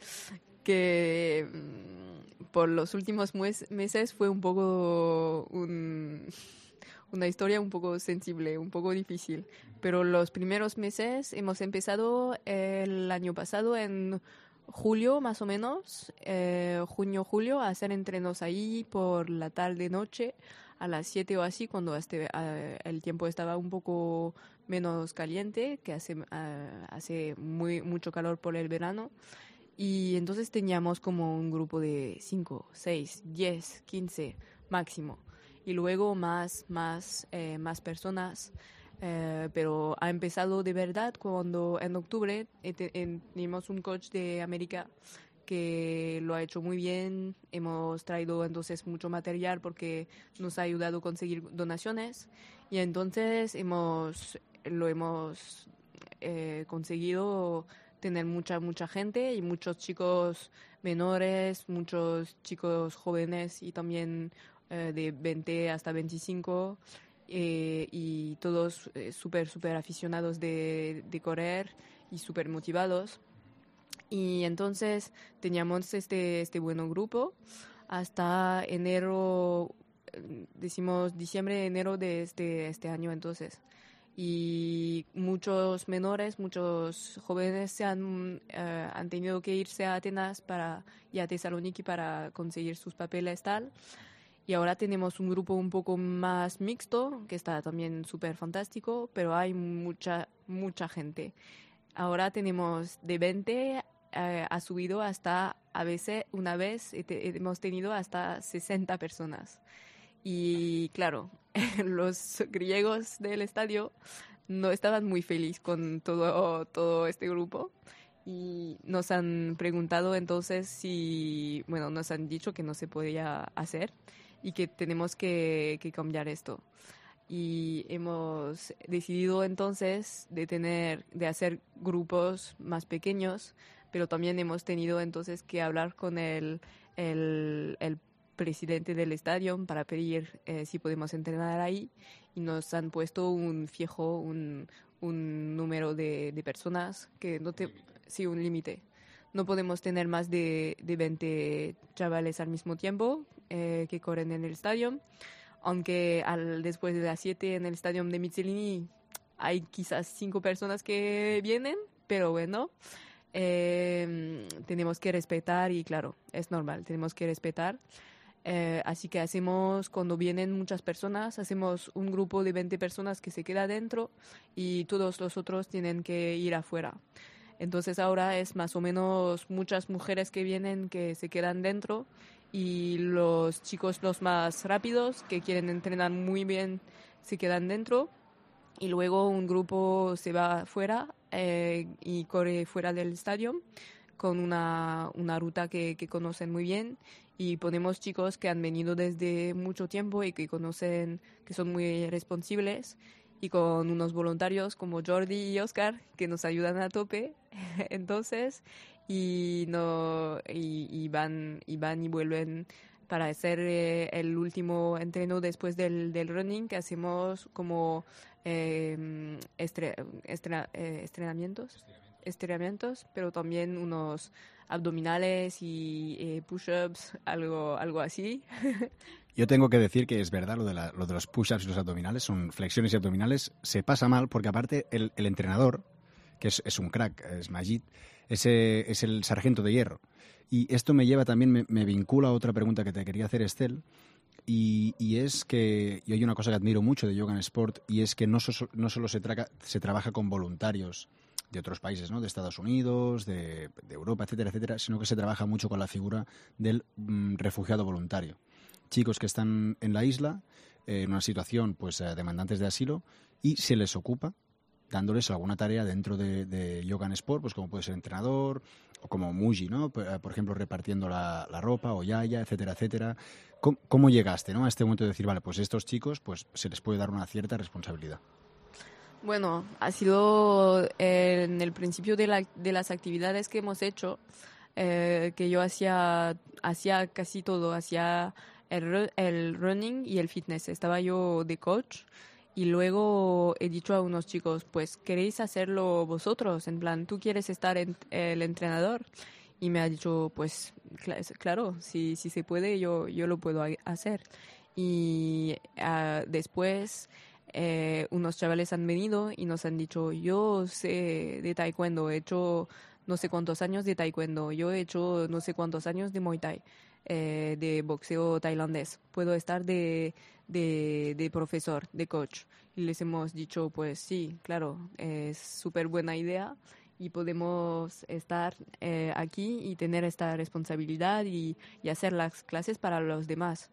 S3: que por los últimos meses fue un poco un, una historia un poco sensible, un poco difícil. Pero los primeros meses hemos empezado el año pasado en julio más o menos, eh, junio, julio, a hacer entrenos ahí por la tarde-noche a las siete o así, cuando este, uh, el tiempo estaba un poco menos caliente, que hace, uh, hace muy, mucho calor por el verano. Y entonces teníamos como un grupo de cinco, seis, diez, quince máximo. Y y luego más, más, eh, más personas. Eh, pero ha empezado de verdad cuando en octubre eh, te- en- tenemos un coach de América que lo ha hecho muy bien. Hemos traído entonces mucho material porque nos ha ayudado a conseguir donaciones y entonces hemos lo hemos eh, conseguido tener mucha mucha gente y muchos chicos menores, muchos chicos jóvenes y también eh, de veinte hasta veinticinco. Eh, y todos eh, súper, súper aficionados de, de correr y súper motivados. Y entonces teníamos este, este buen grupo hasta enero, eh, decimos diciembre, enero de este, este año entonces. Y muchos menores, muchos jóvenes se han, eh, han tenido que irse a Atenas para, y a Tesaloniki para conseguir sus papeles tal. Y ahora tenemos un grupo un poco más mixto, que está también súper fantástico, pero hay mucha, mucha gente. Ahora tenemos de veinte, eh, ha subido hasta, a veces, una vez te, hemos tenido hasta sesenta personas. Y claro, los griegos del estadio no estaban muy felices con todo, todo este grupo. Y nos han preguntado entonces si, bueno, nos han dicho que no se podía hacer y que tenemos que, que cambiar esto. Y hemos decidido entonces de tener, de hacer grupos más pequeños, pero también hemos tenido entonces que hablar con el, el, el presidente del estadio para pedir eh, si podemos entrenar ahí, y nos han puesto un fijo, un, un número de, de personas que no te, sí, un límite. No podemos tener más de, de veinte chavales al mismo tiempo eh, que corren en el estadio, aunque al, después de las siete en el estadio de Michelini hay quizás cinco personas que vienen, pero bueno, eh, tenemos que respetar y claro, es normal, tenemos que respetar. Eh, así que hacemos, cuando vienen muchas personas, hacemos un grupo de veinte personas que se queda dentro y todos los otros tienen que ir afuera. Entonces ahora es más o menos muchas mujeres que vienen que se quedan dentro y los chicos los más rápidos que quieren entrenar muy bien se quedan dentro y luego un grupo se va afuera eh, y corre fuera del estadio con una, una ruta que, que conocen muy bien, y ponemos chicos que han venido desde mucho tiempo y que conocen, que son muy responsables, y con unos voluntarios como Jordi y Oscar que nos ayudan a tope. Entonces, y no y, y van y van y vuelven para hacer eh, el último entreno después del, del running, que hacemos como eh, estre, estre, eh, estrenamientos estiramientos, pero también unos abdominales y eh, push-ups, algo, algo así.
S4: Yo tengo que decir que es verdad lo de, la, lo de los push-ups y los abdominales, son flexiones y abdominales, se pasa mal porque aparte el, el entrenador, que es, es un crack, es Majid, ese es el sargento de hierro. Y esto me lleva también, me, me vincula a otra pregunta que te quería hacer, Estel, y, y es que y hay una cosa que admiro mucho de Yoga en Sport, y es que no, so, no solo se, traga, se trabaja con voluntarios de otros países, ¿no? De Estados Unidos, de, de Europa, etcétera, etcétera, sino que se trabaja mucho con la figura del mm, refugiado voluntario. Chicos que están en la isla, eh, en una situación, pues, eh, demandantes de asilo, y se les ocupa dándoles alguna tarea dentro de, de Yoga en Sport, pues como puede ser entrenador, o como Muji, ¿no? Por ejemplo, repartiendo la, la ropa, o Yaya, etcétera, etcétera. ¿Cómo, cómo llegaste, ¿no? a este momento de decir, vale, pues estos chicos, pues se les puede dar una cierta responsabilidad?
S3: Bueno, ha sido eh, en el principio de, la, de las actividades que hemos hecho, eh, que yo hacía, hacía casi todo, hacía el, el running y el fitness. Estaba yo de coach y luego he dicho a unos chicos, pues, ¿queréis hacerlo vosotros? En plan, ¿tú quieres estar en, el entrenador? Y me ha dicho, pues, cl- claro, si, si se puede, yo, yo lo puedo hacer. Y uh, después... Eh, unos chavales han venido y nos han dicho, yo sé de taekwondo, he hecho no sé cuántos años de taekwondo, yo he hecho no sé cuántos años de muay thai, eh, de boxeo tailandés, puedo estar de, de, de profesor, de coach. Y les hemos dicho, pues sí, claro, es súper buena idea y podemos estar eh, aquí y tener esta responsabilidad y, y hacer las clases para los demás.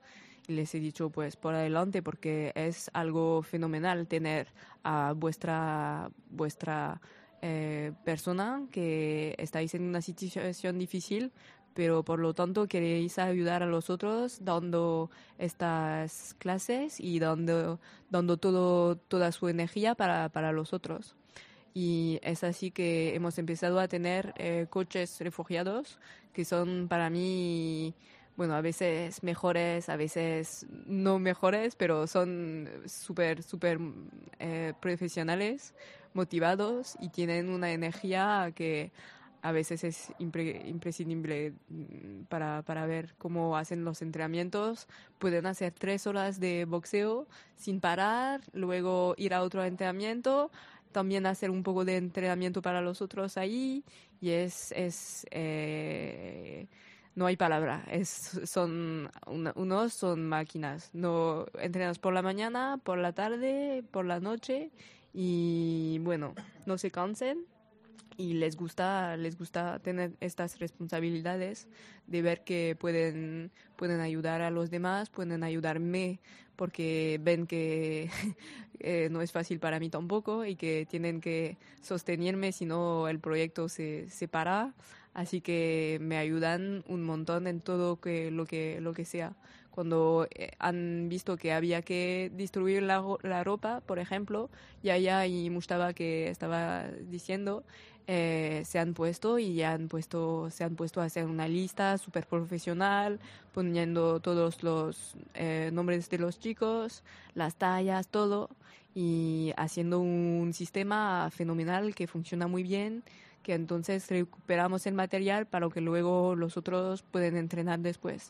S3: les he dicho pues por adelante, porque es algo fenomenal tener a vuestra vuestra eh, persona que estáis en una situación difícil, pero por lo tanto queréis ayudar a los otros dando estas clases y dando dando todo toda su energía para para los otros. Y es así que hemos empezado a tener eh, coaches refugiados que son para mí, bueno, a veces mejores, a veces no mejores, pero son súper, súper eh, profesionales, motivados y tienen una energía que a veces es impre- imprescindible para, para ver cómo hacen los entrenamientos. Pueden hacer tres horas de boxeo sin parar, luego ir a otro entrenamiento, también hacer un poco de entrenamiento para los otros ahí, y es, es eh, no hay palabra, es, son una, unos son máquinas. No entrenas por la mañana, por la tarde, por la noche, y bueno, no se cansen. Y les gusta les gusta tener estas responsabilidades de ver que pueden pueden ayudar a los demás, pueden ayudarme, porque ven que eh, no es fácil para mí tampoco y que tienen que sostenerme, si no el proyecto se, se para. Así que me ayudan un montón en todo que, lo que lo que sea. Cuando eh, han visto que había que distribuir la, la ropa, por ejemplo, Yaya y Mustafa, que estaba diciendo, eh, se han puesto y ya han puesto, se han puesto a hacer una lista súper profesional, poniendo todos los eh, nombres de los chicos, las tallas, todo, y haciendo un sistema fenomenal que funciona muy bien, que entonces recuperamos el material para que luego los otros pueden entrenar después.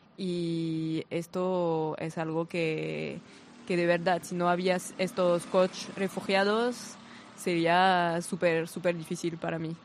S3: Y esto es algo que, que de verdad, si no había estos coaches refugiados, sería súper, súper difícil para mí.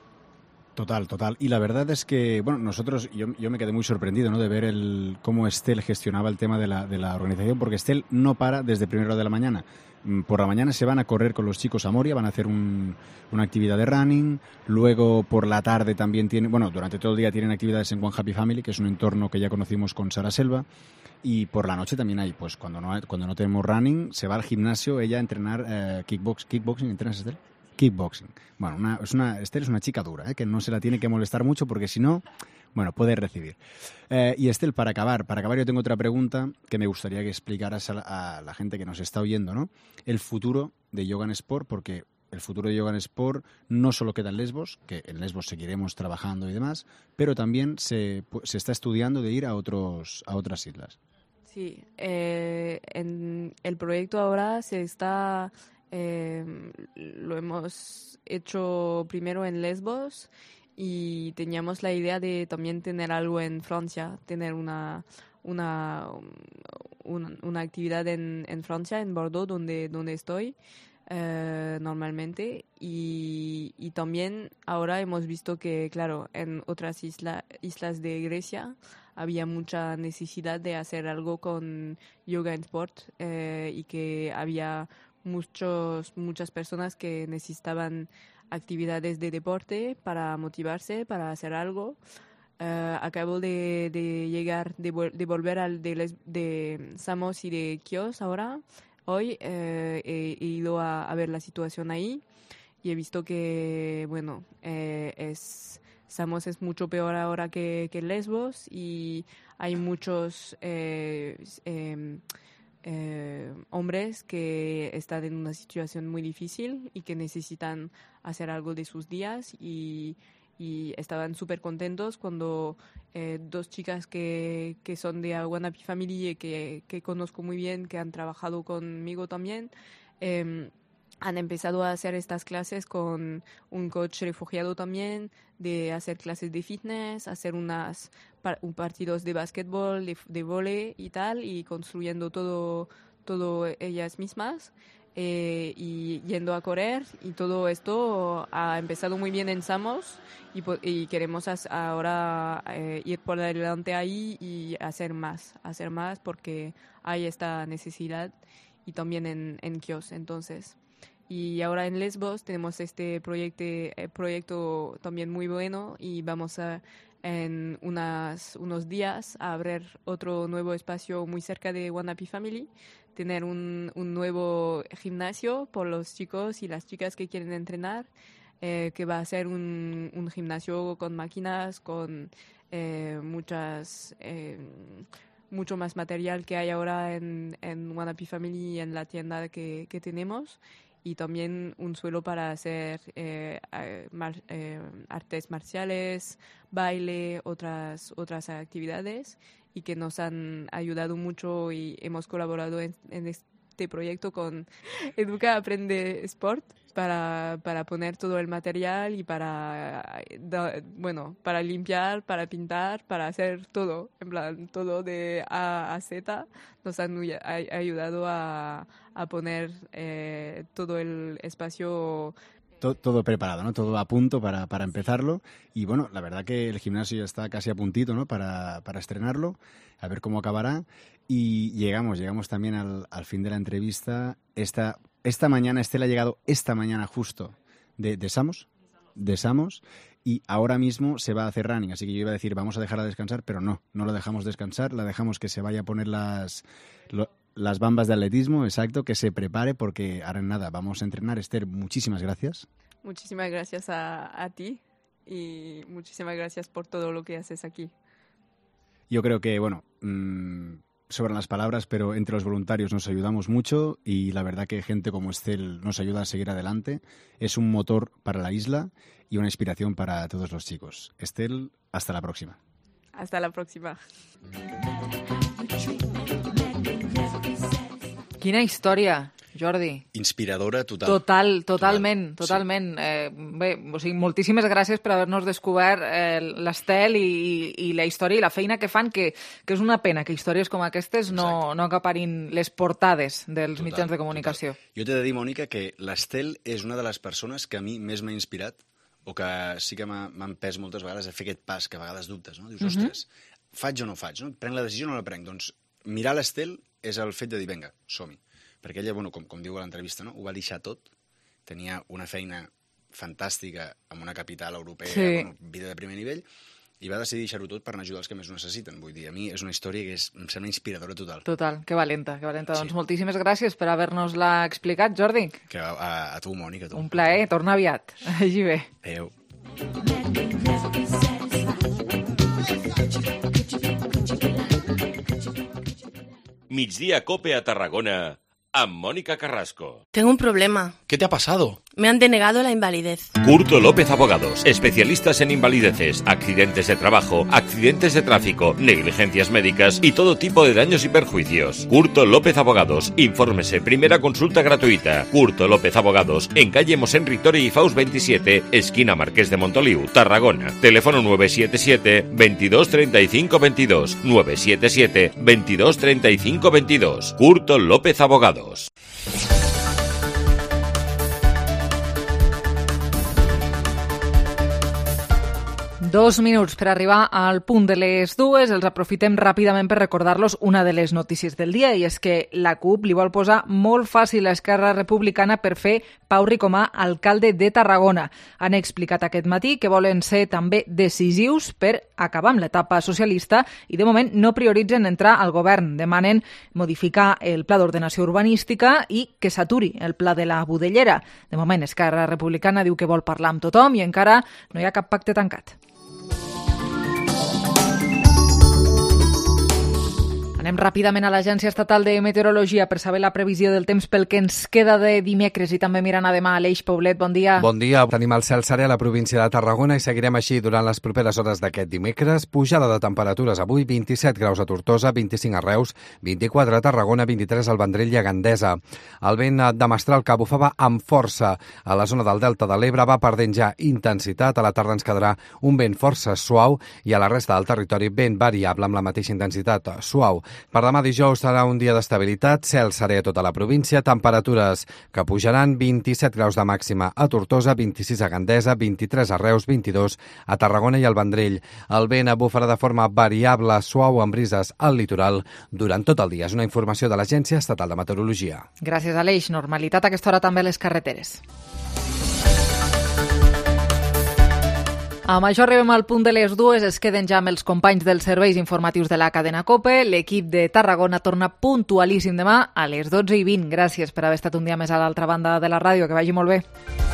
S4: Total, total. Y la verdad es que, bueno, nosotros, yo, yo me quedé muy sorprendido, ¿no?, de ver el cómo Estel gestionaba el tema de la, de la organización, porque Estel no para desde primera hora de la mañana. Por la mañana se van a correr con los chicos a Moria, van a hacer un, una actividad de running, luego por la tarde también tienen, bueno, durante todo el día tienen actividades en One Happy Family, que es un entorno que ya conocimos con Sara Selva, y por la noche también hay, pues cuando no, hay, cuando no tenemos running, se va al gimnasio ella a entrenar eh, kickbox, kickboxing. ¿Entrenas, Estel? Kickboxing. Bueno, una, es una, Estel es una chica dura, ¿eh? Que no se la tiene que molestar mucho, porque si no, bueno, puede recibir. Eh, y Estel, para acabar, para acabar yo tengo otra pregunta que me gustaría que explicaras a la, a la gente que nos está oyendo, ¿no? El futuro de Yoga en Sport, porque el futuro de Yoga en Sport no solo queda en Lesbos, que en Lesbos seguiremos trabajando y demás, pero también se, se está estudiando de ir a otros a otras islas.
S3: Sí, eh, en el proyecto ahora se está... Eh, lo hemos hecho primero en Lesbos y teníamos la idea de también tener algo en Francia, tener una una una, una actividad en, en Francia, en Bordeaux, donde donde estoy eh, normalmente, y, y también ahora hemos visto que, claro, en otras isla, islas de Grecia había mucha necesidad de hacer algo con Yoga en Sport, eh, y que había muchos muchas personas que necesitaban actividades de deporte para motivarse, para hacer algo. Uh, acabo de, de llegar, de, de volver al de, les, de Samos y de Chios ahora. Hoy uh, he, he ido a, a ver la situación ahí y he visto que, bueno, eh, es Samos es mucho peor ahora que, que Lesbos, y hay muchos eh, eh, eh, hombres que están en una situación muy difícil y que necesitan hacer algo de sus días, y, y estaban súper contentos cuando eh, dos chicas que, que son de One Happy Family y que, que conozco muy bien, que han trabajado conmigo también, eh, han empezado a hacer estas clases con un coach refugiado también, de hacer clases de fitness, hacer unas par- un partidos de básquetbol, de, de vóley y tal, y construyendo todo, todo ellas mismas, eh, y yendo a correr, y todo esto ha empezado muy bien en Samos, y, y queremos as- ahora eh, ir por adelante ahí y hacer más, hacer más porque hay esta necesidad, y también en, en Chios, entonces... Y ahora en Lesbos tenemos este proyecto, eh, proyecto también muy bueno, y vamos a en unas, unos días a abrir otro nuevo espacio muy cerca de One Happy Family, tener un, un nuevo gimnasio por los chicos y las chicas que quieren entrenar, eh, que va a ser un, un gimnasio con máquinas, con eh, muchas... Eh, mucho más material que hay ahora en, en One Happy Family y en la tienda que, que tenemos, y también un suelo para hacer eh, mar, eh, artes marciales, baile, otras, otras actividades, y que nos han ayudado mucho y hemos colaborado en, en este proyecto con Educa Aprende Sport para, para poner todo el material y para, da, bueno, para limpiar, para pintar, para hacer todo, en plan, todo de A a Z. Nos han ayudado a, a poner eh, todo el espacio.
S4: Todo, todo preparado, ¿no? Todo a punto para, para empezarlo. Y bueno, la verdad que el gimnasio ya está casi a puntito, ¿no? Para, para estrenarlo, a ver cómo acabará. Y llegamos, llegamos también al, al fin de la entrevista. Esta, esta mañana, Estela ha llegado esta mañana justo de, de Samos, de Samos, y ahora mismo se va a hacer running. Así que yo iba a decir, vamos a dejarla descansar, pero no, no la dejamos descansar, la dejamos que se vaya a poner las... Lo, las bambas de atletismo, exacto, que se prepare porque ahora en nada vamos a entrenar. Esther, muchísimas gracias.
S3: Muchísimas gracias a, a ti y muchísimas gracias por todo lo que haces aquí.
S4: Yo creo que, bueno, mmm, sobran las palabras, pero entre los voluntarios nos ayudamos mucho y la verdad que gente como Estel nos ayuda a seguir adelante. Es un motor para la isla y una inspiración para todos los chicos. Estel, hasta la próxima.
S3: Hasta la próxima.
S1: Quina història, Jordi.
S22: Inspiradora total.
S1: Total, totalment, totalment. Sí. Eh, bé, o sigui, moltíssimes gràcies per haver-nos descobert eh, l'Estel i, i, i la història i la feina que fan, que, que és una pena que històries com aquestes no, no acaparin les portades dels total, mitjans de comunicació.
S22: Total. Jo t'he de dir, Mònica, que l'Estel és una de les persones que a mi més m'ha inspirat, o que sí que m'ha empès moltes vegades a fer aquest pas, que a vegades dubtes, no? Dius, uh -huh. ostres, faig o no faig? No? Prenc la decisió o no la prenc? Doncs mirar l'Estel és el fet de dir, vinga, som-hi. Perquè ella, bueno, com, com diu a l'entrevista, no? Ho va deixar tot. Tenia una feina fantàstica en una capital europea, sí. Bueno, vida de primer nivell, i va decidir deixar-ho tot per anar a ajudar els que més ho necessiten. Vull dir, a mi és una història que és, em sembla inspiradora total.
S1: Total, que valenta, que valenta. Sí. Doncs moltíssimes gràcies per haver-nos-la explicat, Jordi.
S22: Que a, a, a tu, Mònica, a tu.
S1: Un plaer, torna aviat. Així bé.
S22: Adéu.
S21: Migdia Cope a Tarragona amb Mónica Carrasco.
S6: Tengo un problema.
S7: ¿Qué te ha pasado?
S6: Me han denegado la invalidez.
S21: Curto López Abogados, especialistas en invalideces, accidentes de trabajo, accidentes de tráfico, negligencias médicas y todo tipo de daños y perjuicios. Curto López Abogados, infórmese, primera consulta gratuita. Curto López Abogados, en calle Mosén Ritori y Faust veintisiete, esquina Marqués de Montoliu, Tarragona. Teléfono nueve siete siete, veintidós treinta y cinco veintidós, nueve siete siete, veintidós treinta y cinco veintidós. Curto López Abogados.
S1: Dos minuts per arribar al punt de les dues. Els aprofitem ràpidament per recordar-los una de les notícies del dia, i és que la CUP li vol posar molt fàcil a Esquerra Republicana per fer Pau Ricomà alcalde de Tarragona. Han explicat aquest matí que volen ser també decisius per acabar amb l'etapa socialista i de moment no prioritzen entrar al govern. Demanen modificar el pla d'ordenació urbanística i que s'aturi el pla de la Budellera. De moment Esquerra Republicana diu que vol parlar amb tothom i encara no hi ha cap pacte tancat. Anem ràpidament a l'Agència Estatal de Meteorologia per saber la previsió del temps pel que ens queda de dimecres i també mirant a demà. Aleix Poblet, bon dia.
S23: Bon dia. Tenim el cel serè a la província de Tarragona i seguirem així durant les properes hores d'aquest dimecres. Pujada de temperatures avui, vint-i-set graus a Tortosa, vint-i-cinc a Reus, vint-i-quatre a Tarragona, vint-i-tres al Vendrell i a Gandesa. El vent de mestral que bufava amb força a la zona del Delta de l'Ebre va perdent ja intensitat. A la tarda ens quedarà un vent força suau i a la resta del territori vent variable amb la mateixa intensitat suau. Per demà dijous serà un dia d'estabilitat, cel serè a tota la província, temperatures que pujaran, vint-i-set graus de màxima a Tortosa, vint-i-sis a Gandesa, vint-i-tres a Reus, vint-i-dos a Tarragona i al Vendrell. El vent bufarà de forma variable, suau amb brises al litoral durant tot el dia. És una informació de l'Agència Estatal de Meteorologia.
S1: Gràcies, Aleix. Normalitat a aquesta hora també a les carreteres. Amb això arribem al punt de les dues, es queden ja amb els companys dels serveis informatius de la cadena COPE. L'equip de Tarragona torna puntualíssim demà a les dotze i vint. Gràcies per haver estat un dia més a l'altra banda de la ràdio, que vagi molt bé.